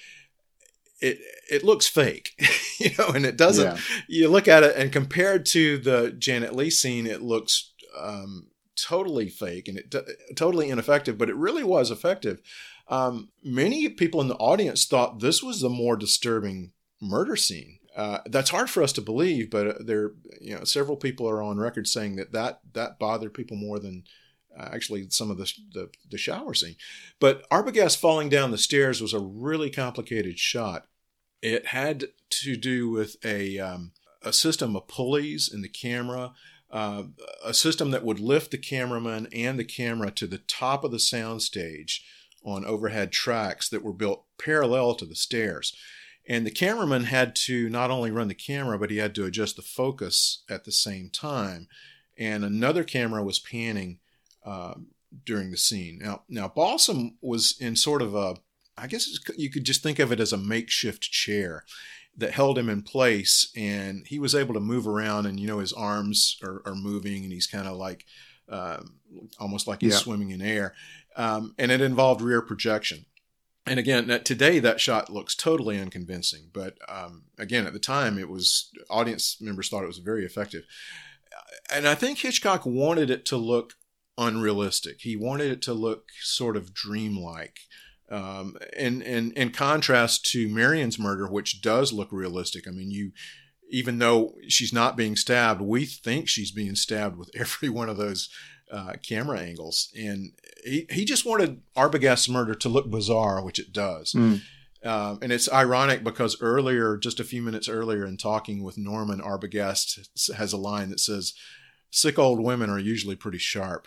it it looks fake, you know, and it doesn't. Yeah. You look at it, and compared to the Janet Leigh scene, it looks um, totally fake and it totally ineffective. But it really was effective. Um, many people in the audience thought this was the more disturbing murder scene. Uh, that's hard for us to believe, but there, you know, several people are on record saying that that, that bothered people more than uh, actually some of the, the the shower scene. But Arbogast falling down the stairs was a really complicated shot. It had to do with a um, a system of pulleys in the camera, uh, a system that would lift the cameraman and the camera to the top of the soundstage on overhead tracks that were built parallel to the stairs. And the cameraman had to not only run the camera, but he had to adjust the focus at the same time. And another camera was panning uh, during the scene. Now, now Balsam was in sort of a, I guess you could just think of it as a makeshift chair that held him in place. And he was able to move around, and, you know, his arms are, are moving, and he's kind of like, uh, almost like he's yeah. swimming in air. Um, and it involved rear projection. And again, that today that shot looks totally unconvincing, but um, again, at the time, it was audience members thought it was very effective. And I think Hitchcock wanted it to look unrealistic. He wanted it to look sort of dreamlike, um, and and in contrast to Marion's murder, which does look realistic. I mean, you even though she's not being stabbed, we think she's being stabbed with every one of those uh, camera angles, and He he just wanted Arbogast's murder to look bizarre, which it does. Mm. Um, and it's ironic because earlier, just a few minutes earlier in talking with Norman, Arbogast has a line that says, "Sick old women are usually pretty sharp."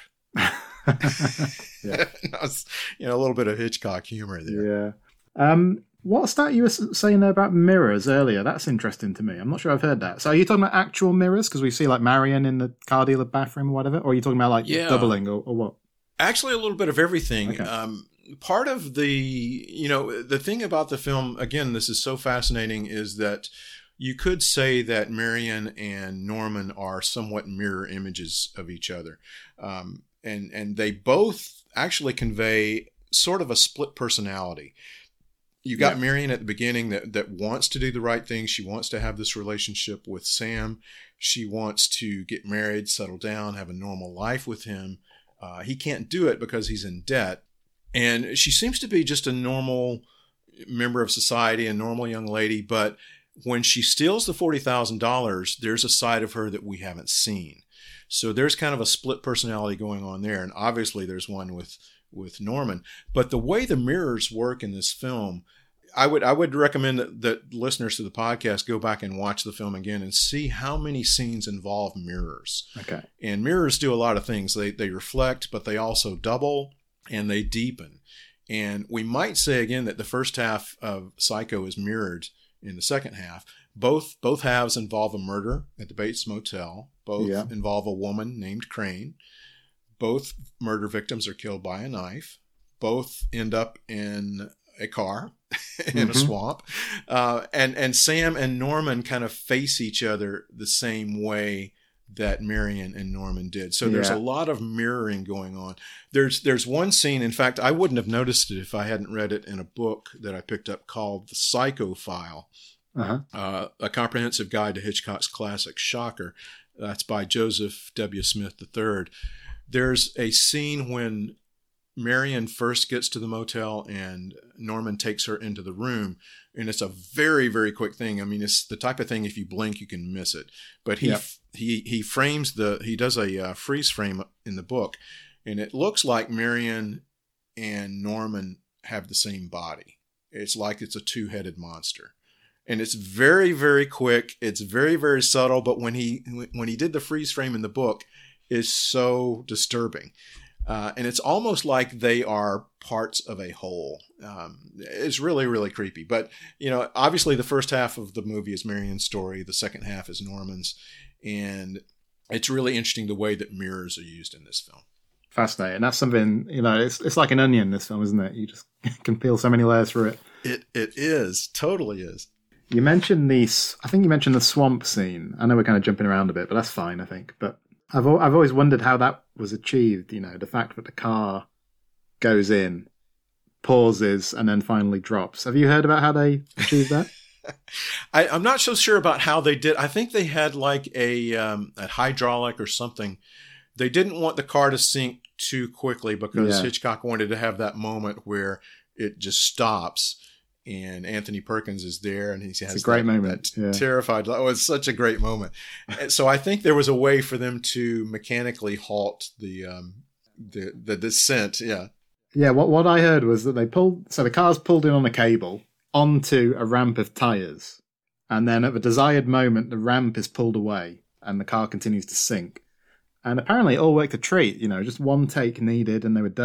Yeah. You know, a little bit of Hitchcock humor there. Yeah. Um, what's that you were saying there about mirrors earlier? That's interesting to me. I'm not sure I've heard that. So are you talking about actual mirrors? Because we see like Marion in the car dealer bathroom or whatever? Or are you talking about like yeah. doubling or, or what? Actually, a little bit of everything. Okay. Um, part of the, you know, the thing about the film, again, this is so fascinating, is that you could say that Marion and Norman are somewhat mirror images of each other. Um, and, and they both actually convey sort of a split personality. You got yeah. Marion at the beginning that, that wants to do the right thing. She wants to have this relationship with Sam. She wants to get married, settle down, have a normal life with him. Uh, he can't do it because he's in debt. And she seems to be just a normal member of society, a normal young lady. But when she steals the forty thousand dollars, there's a side of her that we haven't seen. So there's kind of a split personality going on there. And obviously there's one with, with Norman. But the way the mirrors work in this film, I would I would recommend that, that listeners to the podcast go back and watch the film again and see how many scenes involve mirrors. Okay. And mirrors do a lot of things. They they reflect, but they also double and they deepen. And we might say again that the first half of Psycho is mirrored in the second half. Both both halves involve a murder at the Bates Motel. Both yeah. involve a woman named Crane. Both murder victims are killed by a knife. Both end up in a car in mm-hmm. a swamp. Uh, and, and Sam and Norman kind of face each other the same way that Marion and Norman did. So there's yeah. a lot of mirroring going on. There's there's one scene, in fact, I wouldn't have noticed it if I hadn't read it in a book that I picked up called The Psycho File, uh-huh. uh, a comprehensive guide to Hitchcock's classic Shocker. That's by Joseph W. Smith the third. There's a scene when Marion first gets to the motel and Norman takes her into the room, and it's a very, very quick thing. I mean, it's the type of thing, if you blink, you can miss it. But he, yep. he, he frames the, he does a uh, freeze frame in the book, and it looks like Marion and Norman have the same body. It's like it's a two-headed monster. And it's very, very quick. It's very, very subtle. But when he, when he did the freeze frame in the book, it's so disturbing. Uh, and it's almost like they are parts of a whole. Um, it's really, really creepy. But, you know, obviously the first half of the movie is Marion's story. The second half is Norman's. And it's really interesting the way that mirrors are used in this film. Fascinating. That's something, you know, it's it's like an onion, this film, isn't it? You just can peel so many layers through it. It It is. Totally is. You mentioned these, I think you mentioned the swamp scene. I know we're kind of jumping around a bit, but that's fine, I think. But I've I've always wondered how that was achieved, you know, the fact that the car goes in, pauses, and then finally drops. Have you heard about how they achieved that? I, I'm not so sure about how they did. I think they had like a, um, a hydraulic or something. They didn't want the car to sink too quickly because yeah. Hitchcock wanted to have that moment where it just stops. And Anthony Perkins is there, and he has it's a great that, moment. that yeah. terrified. Oh, it's such a great moment. And so I think there was a way for them to mechanically halt the um, the the descent. Yeah, yeah. What what I heard was that they pulled. So the car's pulled in on a cable onto a ramp of tires, and then at the desired moment, the ramp is pulled away, and the car continues to sink. And apparently, it all worked a treat. You know, just one take needed, and they were done.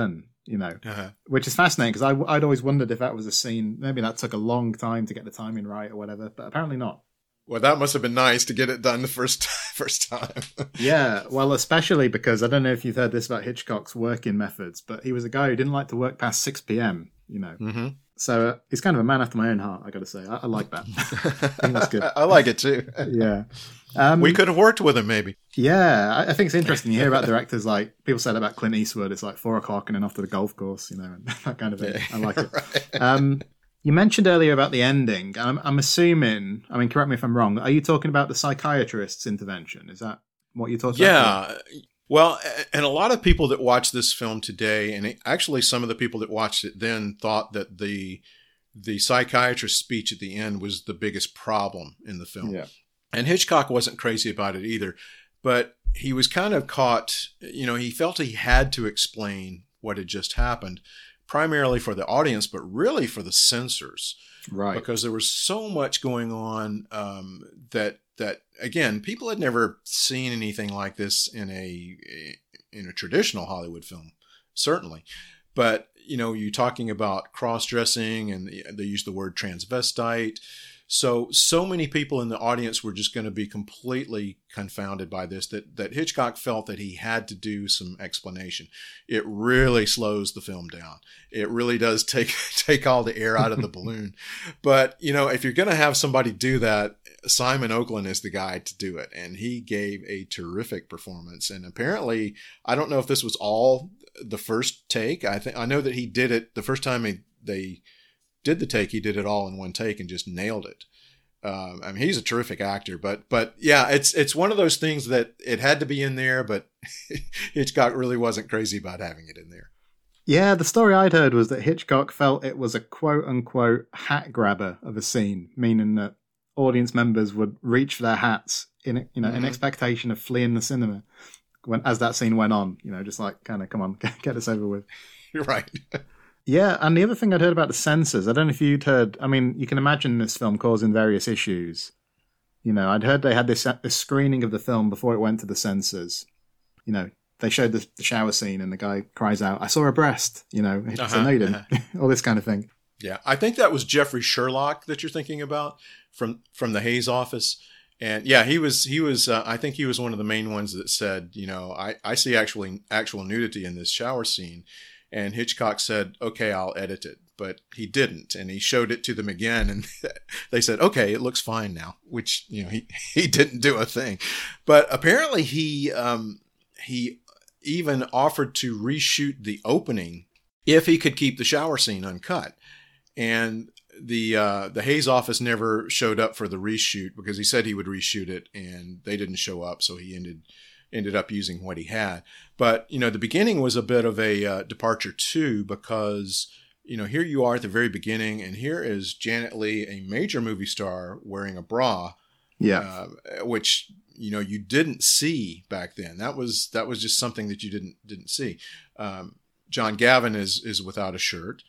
you know, Uh-huh. which is fascinating because I'd always wondered if that was a scene. Maybe that took a long time to get the timing right or whatever, but apparently not. Well, that must have been nice to get it done the first first time. Yeah, well, especially because I don't know if you've heard this about Hitchcock's working methods, but he was a guy who didn't like to work past six p.m., you know. Mm-hmm. So uh, he's kind of a man after my own heart, I got to say. I, I like that. I think that's good. I like it too. Yeah. Um, We could have worked with him, maybe. Yeah, I, I think it's interesting. You hear about directors like, people said about Clint Eastwood, it's like four o'clock and then off to the golf course, you know, and that kind of thing. Yeah. I like it. Right. Um, you mentioned earlier about the ending. I'm, I'm assuming, I mean, correct me if I'm wrong, are you talking about the psychiatrist's intervention? Is that what you're talking about? Yeah. Well, and a lot of people that watch this film today, and actually some of the people that watched it then thought that the the psychiatrist's speech at the end was the biggest problem in the film. Yeah. And Hitchcock wasn't crazy about it either, but he was kind of caught, you know, he felt he had to explain what had just happened, primarily for the audience, but really for the censors. Right. Because there was so much going on um, that, that again, people had never seen anything like this in a in a traditional Hollywood film, certainly. But, you know, you're talking about cross-dressing, and they use the word transvestite. So, so many people in the audience were just going to be completely confounded by this that, that Hitchcock felt that he had to do some explanation. It really slows the film down. It really does take, take all the air out of the balloon. But, you know, if you're going to have somebody do that, Simon Oakland is the guy to do it. And he gave a terrific performance. And apparently, I don't know if this was all the first take. I think, I know that he did it the first time he, they did the take, he did it all in one take and just nailed it. Um, I mean, he's a terrific actor, but, but yeah, it's, it's one of those things that it had to be in there, but Hitchcock really wasn't crazy about having it in there. Yeah, the story I'd heard was that Hitchcock felt it was a quote unquote hat grabber of a scene, meaning that audience members would reach for their hats in, you know, mm-hmm. in expectation of fleeing the cinema when, as that scene went on, you know, just like kind of, come on, get, get us over with. You're right. Yeah, and the other thing I'd heard about the censors, I don't know if you'd heard, I mean, you can imagine this film causing various issues. You know, I'd heard they had this, this screening of the film before it went to the censors. You know, they showed the, the shower scene and the guy cries out, "I saw a breast," you know, uh-huh, so no, you didn't. Uh-huh. All this kind of thing. Yeah, I think that was Jeffrey Sherlock that you're thinking about from from the Hayes office. And yeah, he was, he was, uh, I think he was one of the main ones that said, you know, I, I see actually actual nudity in this shower scene. And Hitchcock said, okay, I'll edit it. But he didn't. And he showed it to them again. And they said, okay, it looks fine now, which, you know, he, he didn't do a thing. But apparently he, um, he even offered to reshoot the opening if he could keep the shower scene uncut. And the, uh, the Hayes office never showed up for the reshoot because he said he would reshoot it and they didn't show up. So he ended ended up using what he had. But, you know, the beginning was a bit of a uh, departure too, because, you know, here you are at the very beginning, and here is Janet Leigh, a major movie star, wearing a bra. Yeah. Uh, which, you know, you didn't see back then. That was, that was just something that you didn't, didn't see. Um, John Gavin is, is without a shirt.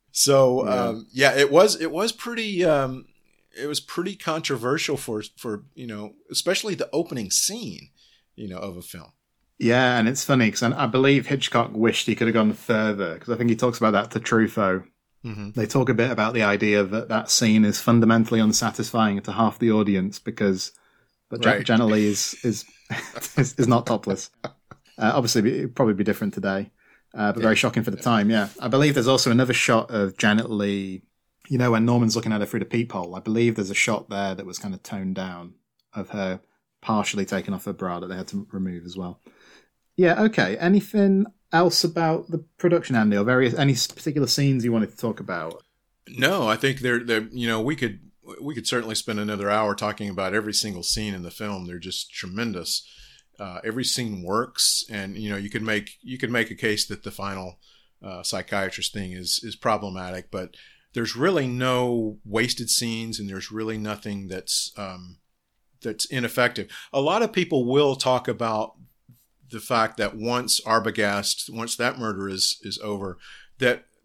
So, yeah. um, yeah, it was, it was pretty, um, it was pretty controversial for, for, you know, especially the opening scene, you know, of a film. Yeah, and it's funny because I believe Hitchcock wished he could have gone further, because I think he talks about that to Truffaut. Mm-hmm. They talk a bit about the idea that that scene is fundamentally unsatisfying to half the audience because, but right. Janet Leigh is is, is is not topless. Uh, obviously, it'd probably be different today, uh, but yeah. very shocking for the yeah. time. Yeah, I believe there's also another shot of Janet Leigh. You know, when Norman's looking at her through the peephole, I believe there's a shot there that was kind of toned down of her partially taken off her bra that they had to remove as well. Yeah, okay. Anything else about the production, Andy, or various any particular scenes you wanted to talk about? No, I think they're, they're you know, we could we could certainly spend another hour talking about every single scene in the film. They're just tremendous. Uh, every scene works, and you know, you could make you could make a case that the final uh, psychiatrist thing is is problematic, but there's really no wasted scenes, and there's really nothing that's um, that's ineffective. A lot of people will talk about the fact that once Arbogast, once that murder is is over, that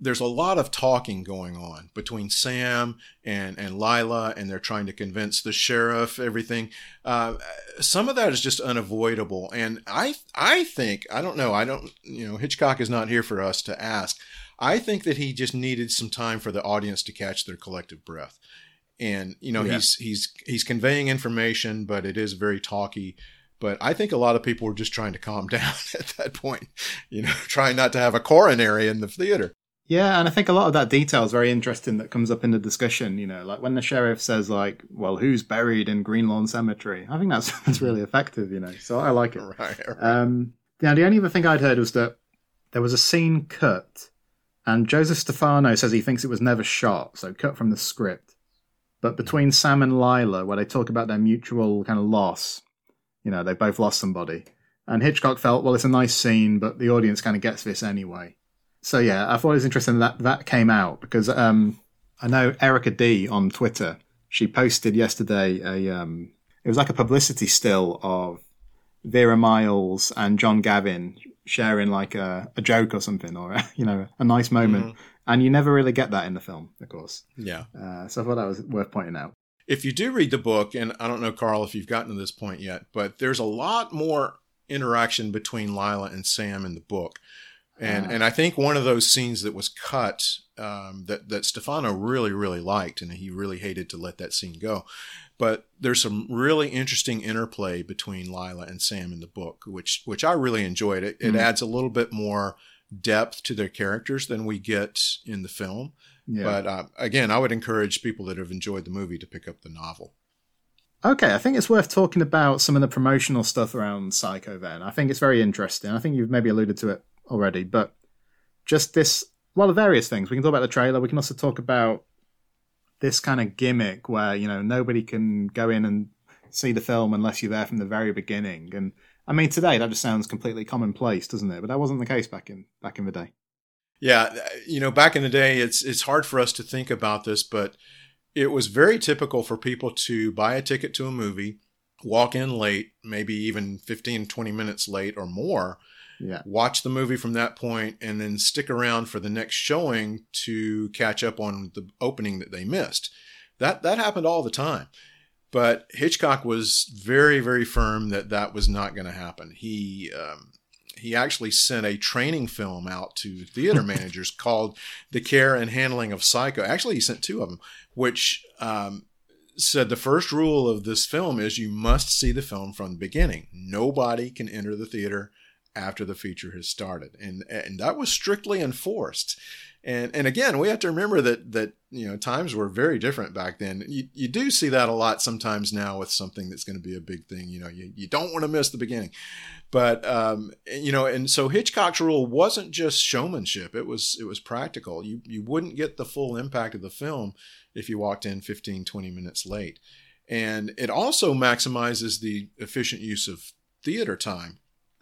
there's a lot of talking going on between Sam and, and Lila, and they're trying to convince the sheriff, everything. Uh, some of that is just unavoidable. And I, I think, I don't know, I don't, you know, Hitchcock is not here for us to ask. I think that he just needed some time for the audience to catch their collective breath. And, you know, yeah. he's, he's, he's conveying information, but it is very talky. But I think a lot of people were just trying to calm down at that point, you know, trying not to have a coronary in the theater. Yeah, and I think a lot of that detail is very interesting that comes up in the discussion, you know, like when the sheriff says, like, well, who's buried in Green Lawn Cemetery? I think that's, that's really effective, you know, so I like it. Right, right. Um, now, the only other thing I'd heard was that there was a scene cut, and Joseph Stefano says he thinks it was never shot, so cut from the script. But between Sam and Lila, where they talk about their mutual kind of loss, you know, they both lost somebody. And Hitchcock felt, well, it's a nice scene, but the audience kind of gets this anyway. So, yeah, I thought it was interesting that that came out because um, I know Erica D on Twitter, she posted yesterday a, um, it was like a publicity still of Vera Miles and John Gavin sharing like a, a joke or something, or, you know, a nice moment. Mm-hmm. And you never really get that in the film, of course. Yeah. Uh, so I thought that was worth pointing out. If you do read the book, and I don't know, Carl, if you've gotten to this point yet, but there's a lot more interaction between Lila and Sam in the book. And, uh, and I think one of those scenes that was cut, um, that, that Stefano really, really liked, and he really hated to let that scene go. But there's some really interesting interplay between Lila and Sam in the book, which, which I really enjoyed. It, mm-hmm. it adds a little bit more depth to their characters than we get in the film. Yeah. But uh, again, I would encourage people that have enjoyed the movie to pick up the novel. Okay, I think it's worth talking about some of the promotional stuff around Psycho then. I think it's very interesting. I think you've maybe alluded to it already, but just this, well, the various things. We can talk about the trailer. We can also talk about this kind of gimmick where, you know, nobody can go in and see the film unless you're there from the very beginning. And I mean, today that just sounds completely commonplace, doesn't it? But that wasn't the case back in back in the day. Yeah, you know, back in the day, it's it's hard for us to think about this, but it was very typical for people to buy a ticket to a movie, walk in late, maybe even fifteen, twenty minutes late or more, yeah. watch the movie from that point, and then stick around for the next showing to catch up on the opening that they missed. That that happened all the time. But Hitchcock was very, very firm that that was not going to happen. He um, he actually sent a training film out to theater managers called The Care and Handling of Psycho. Actually, he sent two of them, which um, said the first rule of this film is you must see the film from the beginning. Nobody can enter the theater after the feature has started. And and that was strictly enforced. And and again, we have to remember that that you know times were very different back then. You you do see that a lot sometimes now with something that's going to be a big thing. You know, you, you don't want to miss the beginning, but um, you know, and so Hitchcock's rule wasn't just showmanship; it was it was practical. You you wouldn't get the full impact of the film if you walked in fifteen, twenty minutes late, and it also maximizes the efficient use of theater time.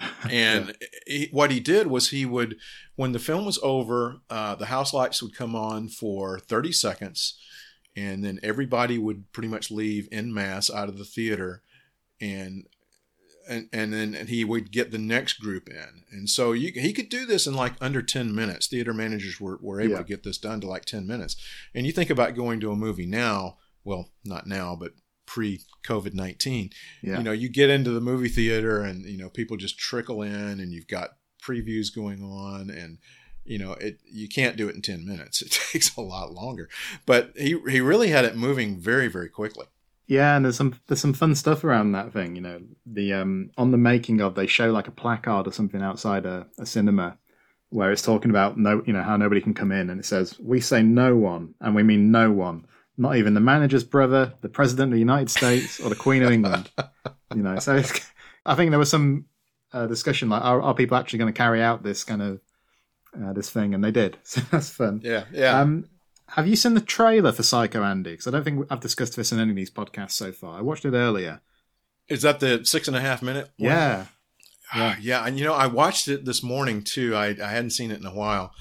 And yeah. he, what he did was he would, when the film was over, uh, the house lights would come on for thirty seconds, and then everybody would pretty much leave en masse out of the theater, and and and then he would get the next group in. And so you, he could do this in like under ten minutes. Theater managers were, were able yeah. to get this done to like ten minutes. And you think about going to a movie now, well, not now, but pre-COVID nineteen, yeah. you know, you get into the movie theater and, you know, people just trickle in and you've got previews going on and, you know, it, you can't do it in ten minutes. It takes a lot longer, but he, he really had it moving very, very quickly. Yeah. And there's some, there's some fun stuff around that thing, you know, the, um, on the making of, they show like a placard or something outside a, a cinema where it's talking about no, you know, how nobody can come in. And it says, we say no one, and we mean no one. Not even the manager's brother, the president of the United States, or the Queen of England. You know, so it's, I think there was some uh, discussion like, are, are people actually going to carry out this kind of uh, this thing? And they did. So that's fun. Yeah, yeah. Um, have you seen the trailer for Psycho, Andy? Because I don't think I've discussed this in any of these podcasts so far. I watched it earlier. Is that the six and a half minute one? Yeah. Yeah. Yeah. And, you know, I watched it this morning, too. I, I hadn't seen it in a while.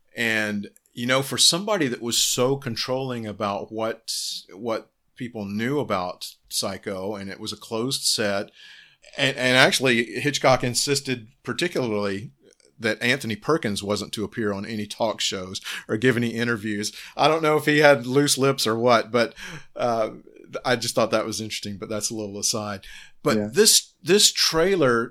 And you know, for somebody that was so controlling about what what people knew about Psycho, and it was a closed set, and, and actually Hitchcock insisted particularly that Anthony Perkins wasn't to appear on any talk shows or give any interviews. I don't know if he had loose lips or what, but uh, I just thought that was interesting. But that's a little aside. But Yeah. this this trailer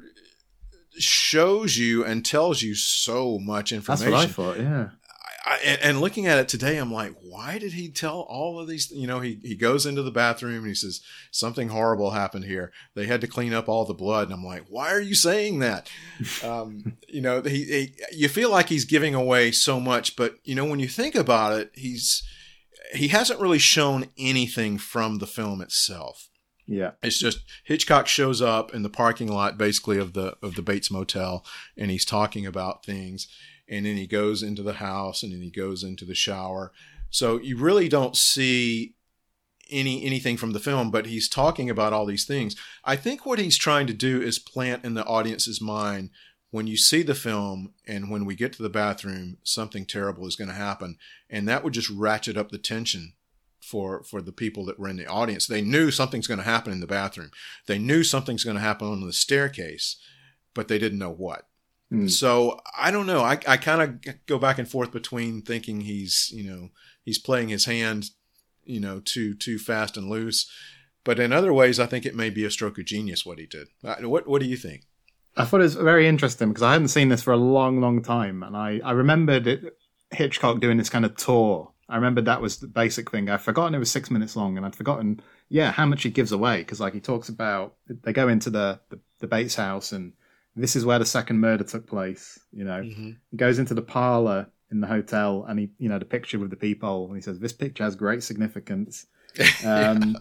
shows you and tells you so much That's information. what I thought. Yeah. I, and, and looking at it today, I'm like, why did he tell all of these? You know, he, he goes into the bathroom and he says, something horrible happened here. They had to clean up all the blood. And I'm like, why are you saying that? um, you know, he, he, you feel like he's giving away so much, but you know, when you think about it, he's, he hasn't really shown anything from the film itself. Yeah. It's just Hitchcock shows up in the parking lot, basically of the, of the Bates Motel, and he's talking about things. And then he goes into the house, and then he goes into the shower. So you really don't see any anything from the film, but he's talking about all these things. I think what he's trying to do is plant in the audience's mind, when you see the film and when we get to the bathroom, something terrible is going to happen. And that would just ratchet up the tension for, for the people that were in the audience. They knew something's going to happen in the bathroom. They knew something's going to happen on the staircase, but they didn't know what. Mm. So I don't know. I, I kind of go back and forth between thinking he's, you know, he's playing his hand, you know, too, too fast and loose. But in other ways, I think it may be a stroke of genius what he did. What, what do you think? I thought it was very interesting because I hadn't seen this for a long, long time. And I, I remembered it, Hitchcock doing this kind of tour. I remembered that was the basic thing. I'd forgotten it was six minutes long, and I'd forgotten, yeah, how much he gives away. Because like he talks about, they go into the, the, the Bates house, and this is where the second murder took place. You know, Mm-hmm. He goes into the parlor in the hotel, and he, you know, the picture with the peephole, and he says, this picture has great significance. Um,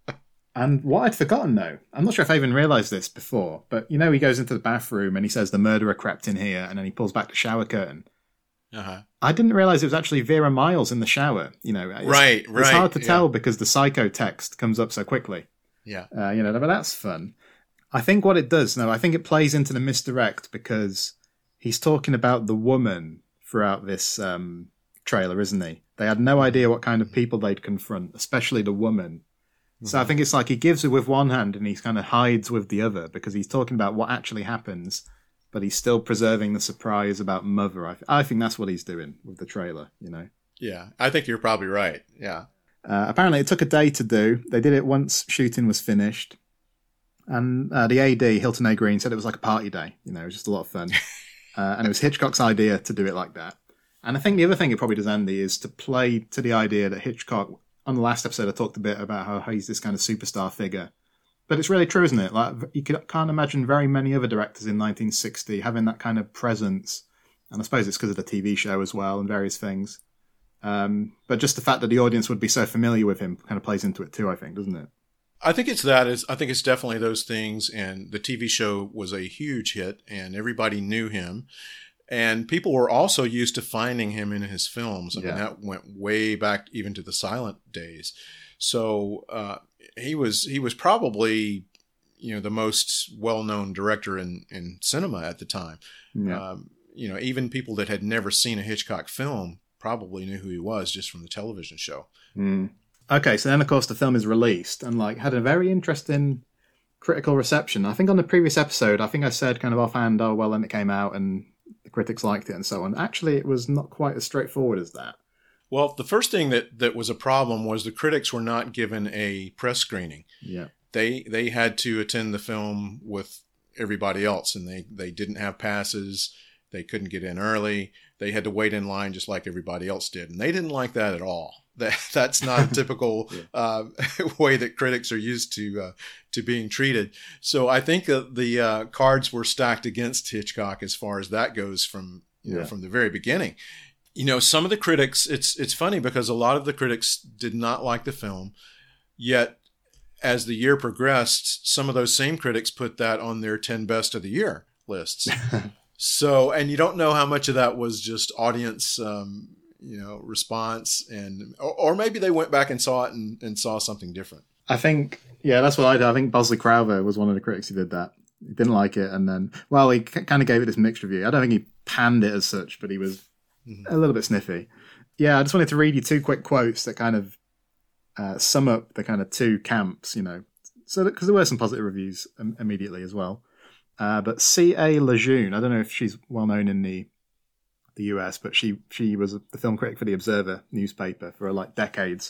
And what I'd forgotten, though, I'm not sure if I even realised this before, but you know, he goes into the bathroom and he says the murderer crept in here, and then he pulls back the shower curtain. Uh-huh. I didn't realise it was actually Vera Miles in the shower. You know, it's, Right, right, It's hard to yeah. tell because the psycho text comes up so quickly. Yeah. Uh, you know, but that's fun. I think what it does, no, I think it plays into the misdirect because he's talking about the woman throughout this um, trailer, isn't he? They had no idea what kind of people they'd confront, especially the woman. So I think it's like he gives it with one hand and he kind of hides with the other because he's talking about what actually happens, but he's still preserving the surprise about Mother. I, th- I think that's what he's doing with the trailer, you know. Yeah. I think you're probably right. Yeah. Uh, apparently it took a day to do. They did it once shooting was finished. And uh, the A D, Hilton A. Green, said it was like a party day. You know, it was just a lot of fun. uh, and it was Hitchcock's idea to do it like that. And I think the other thing it probably does, Andy, is to play to the idea that Hitchcock... On the last episode, I talked a bit about how he's this kind of superstar figure. But it's really true, isn't it? Like, you can't imagine very many other directors in nineteen sixty having that kind of presence. And I suppose it's because of the T V show as well and various things. Um, but just the fact that the audience would be so familiar with him kind of plays into it too, I think, doesn't it? I think it's that. It's, I think it's definitely those things. And the T V show was a huge hit and everybody knew him. And people were also used to finding him in his films. I Yeah. mean, that went way back even to the silent days. So uh, he was he was probably, you know, the most well-known director in, in cinema at the time. Yeah. Um, you know, even people that had never seen a Hitchcock film probably knew who he was just from the television show. Mm. Okay, so then, of course, the film is released and like had a very interesting critical reception. I think on the previous episode, I think I said kind of offhand, oh, well, then it came out and the critics liked it and so on. Actually, it was not quite as straightforward as that. Well, the first thing that, that was a problem was the critics were not given a press screening. Yeah. They they had to attend the film with everybody else, and they, they didn't have passes. They couldn't get in early. They had to wait in line just like everybody else did, and they didn't like that at all. That that's not a typical yeah. uh, way that critics are used to uh, to being treated. So I think uh, the uh, cards were stacked against Hitchcock as far as that goes from you yeah. know from the very beginning. You know, some of the critics. It's it's funny because a lot of the critics did not like the film, yet as the year progressed, some of those same critics put that on their ten best of the year lists. So, and you don't know how much of that was just audience. Um, you know, response and, or, or maybe they went back and saw it and, and saw something different. I think, yeah, that's what I did. I think Bosley Crowther was one of the critics who did that. He didn't like it. And then, well, he c- kind of gave it this mixed review. I don't think he panned it as such, but he was mm-hmm. a little bit sniffy. Yeah. I just wanted to read you two quick quotes that kind of uh, sum up the kind of two camps, you know, so because there were some positive reviews um, immediately as well. Uh, but C A. Lejeune, I don't know if she's well known in the the U S, but she she was the film critic for the Observer newspaper for like decades.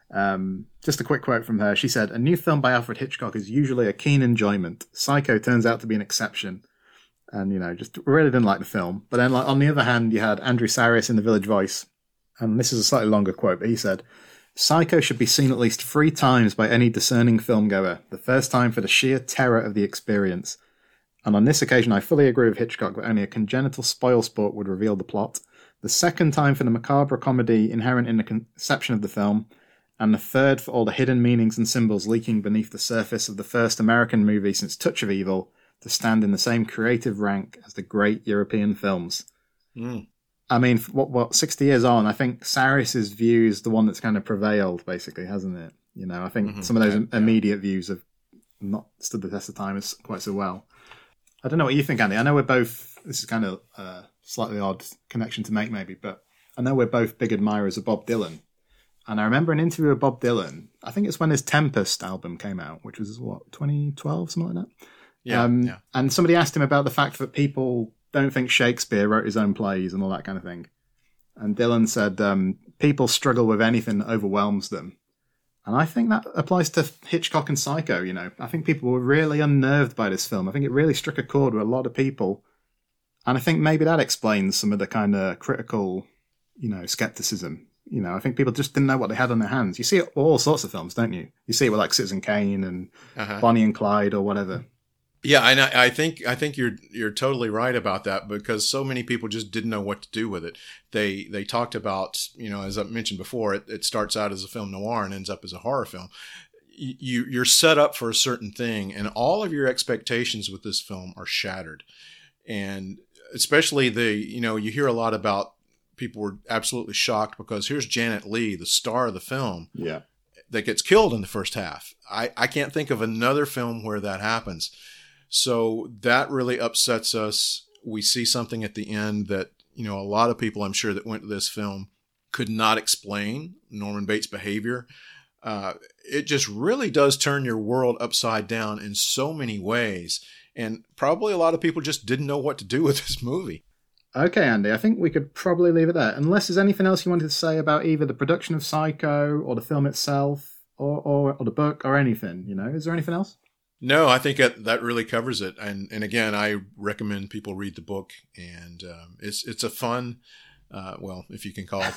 Um, just a quick quote from her. She said, "A new film by Alfred Hitchcock is usually a keen enjoyment. Psycho turns out to be an exception." And, you know, just really didn't like the film. But then, like, on the other hand, you had Andrew Sarius in The Village Voice. And this is a slightly longer quote, but he said, "Psycho should be seen at least three times by any discerning filmgoer. The first time for the sheer terror of the experience. And on this occasion, I fully agree with Hitchcock that only a congenital spoilsport would reveal the plot. The second time for the macabre comedy inherent in the conception of the film. And the third for all the hidden meanings and symbols leaking beneath the surface of the first American movie since Touch of Evil to stand in the same creative rank as the great European films." Mm. I mean, what, what, sixty years on, I think Sarius's view is the one that's kind of prevailed, basically, hasn't it? You know, I think Mm-hmm. some of those Yeah, yeah. immediate views have not stood the test of time as quite so well. I don't know what you think, Andy. I know we're both, this is kind of a slightly odd connection to make, maybe, but I know we're both big admirers of Bob Dylan. And I remember an interview with Bob Dylan, I think it's when his Tempest album came out, which was, what, twenty twelve, something like that? Yeah, um, yeah. And somebody asked him about the fact that people don't think Shakespeare wrote his own plays and all that kind of thing. And Dylan said, um, people struggle with anything that overwhelms them. And I think that applies to Hitchcock and Psycho, you know. I think people were really unnerved by this film. I think it really struck a chord with a lot of people. And I think maybe that explains some of the kind of critical, you know, skepticism. You know, I think people just didn't know what they had on their hands. You see it with all sorts of films, don't you? You see it with like Citizen Kane and Uh-huh. Bonnie and Clyde or whatever. Yeah, and I, I think I think you're you're totally right about that, because so many people just didn't know what to do with it. They they talked about, you know, as I mentioned before, it, it starts out as a film noir and ends up as a horror film. You you're set up for a certain thing, and all of your expectations with this film are shattered. And especially the, you know, you hear a lot about people were absolutely shocked because here's Janet Leigh, the star of the film, Yeah. that gets killed in the first half. I, I can't think of another film where that happens. So that really upsets us. We see something at the end that, you know, a lot of people, I'm sure, that went to this film could not explain Norman Bates' behavior. Uh, it just really does turn your world upside down in so many ways. And probably a lot of people just didn't know what to do with this movie. Okay, Andy, I think we could probably leave it there. Unless there's anything else you wanted to say about either the production of Psycho or the film itself or, or, or the book or anything, you know? Is there anything else? No, I think that, that really covers it. And and again, I recommend people read the book. And um, it's it's a fun, uh, well, if you can call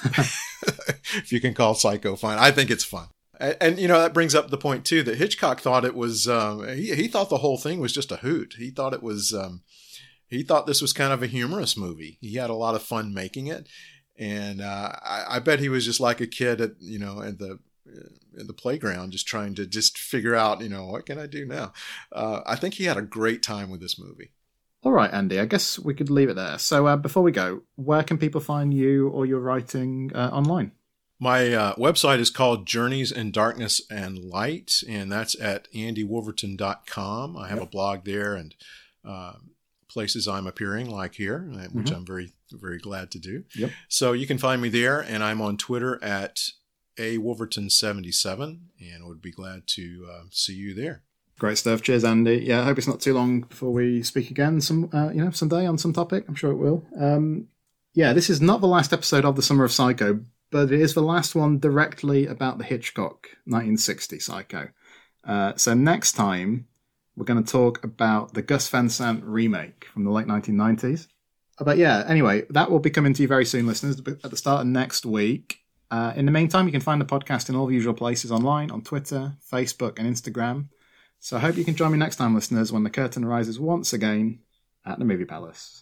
if you can call Psycho fun, I think it's fun. And, and you know, that brings up the point too that Hitchcock thought it was um, he he thought the whole thing was just a hoot. He thought it was um, he thought this was kind of a humorous movie. He had a lot of fun making it, and uh, I, I bet he was just like a kid at you know at the in the playground, just trying to just figure out, you know, what can I do now? Uh, I think he had a great time with this movie. All right, Andy, I guess we could leave it there. So uh, before we go, where can people find you or your writing uh, online? My uh, website is called Journeys in Darkness and Light, and that's at andy wolverton dot com. I have Yep. a blog there and uh, places I'm appearing, like here, which Mhm. I'm very, very glad to do. Yep. So you can find me there, and I'm on Twitter at a wolverton seventy-seven, and would be glad to uh, see you there. Great stuff. Cheers, Andy. Yeah, I hope it's not too long before we speak again some, uh, you know, someday on some topic. I'm sure it will. Um, yeah, this is not the last episode of The Summer of Psycho, but it is the last one directly about the Hitchcock nineteen sixty Psycho. Uh, so next time, we're going to talk about the Gus Van Sant remake from the late nineteen nineties. But yeah, anyway, that will be coming to you very soon, listeners, at the start of next week. Uh, in the meantime, you can find the podcast in all the usual places online, on Twitter, Facebook, and Instagram. So I hope you can join me next time, listeners, when the curtain rises once again at the Movie Palace.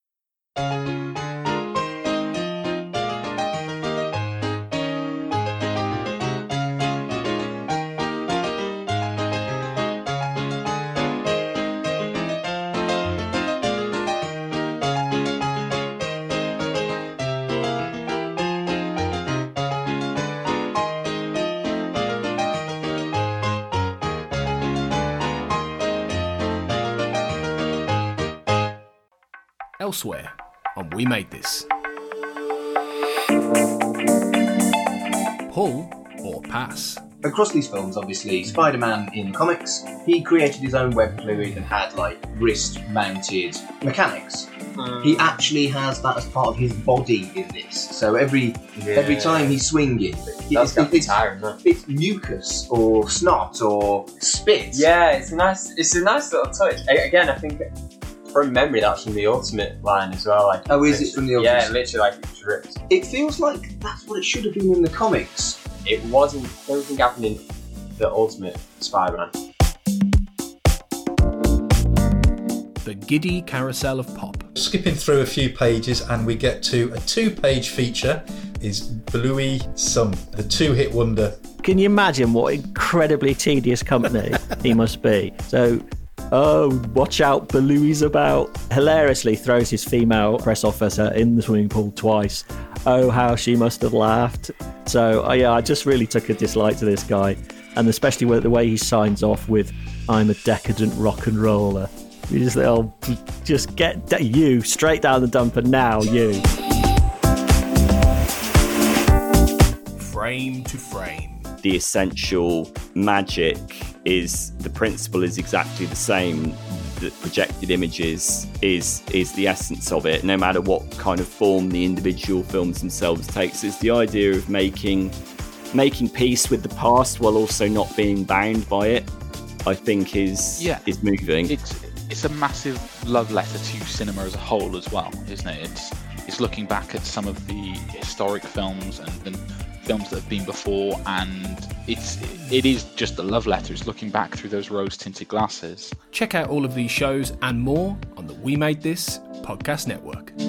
Elsewhere on We Made This. Pull or pass? across these films, obviously, Spider-Man in the comics, he created his own web fluid and had like wrist-mounted mechanics. Mm. He actually has that as part of his body in this. So every yeah. every time he's swinging, it's, it's, it's, tiring, it's mucus or snot or spit. Yeah, it's a nice, it's a nice little touch. Again, I think from memory, that's from the Ultimate line as well. Like, oh, is it from the Ultimate? Yeah, literally like it dripped. It feels like that's what it should have been in the comics. It wasn't. Everything happened in the Ultimate Spider-Man. The Giddy Carousel of Pop. Skipping through a few pages and we get to a two-page feature is Bluey Sum, the two-hit wonder. Can you imagine what incredibly tedious company he must be? So, oh, watch out, Bluey's about. Hilariously throws his female press officer in the swimming pool twice. Oh, how she must have laughed. So, uh, yeah, I just really took a dislike to this guy. And especially with the way he signs off with, I'm a decadent rock and roller. You just, oh, just get de- you straight down the dumper now, you. Frame to frame. The essential magic is, the principle is exactly the same. The projected images is is the essence of it, no matter what kind of form the individual films themselves takes. It's the idea of making making peace with the past while also not being bound by it, I think is yeah. is moving. It's it's a massive love letter to cinema as a whole as well, isn't it? It's it's looking back at some of the historic films and, and films that have been before, and it's it is just a love letter. It's looking back through those rose-tinted glasses. Check out all of these shows and more on the We Made This podcast network.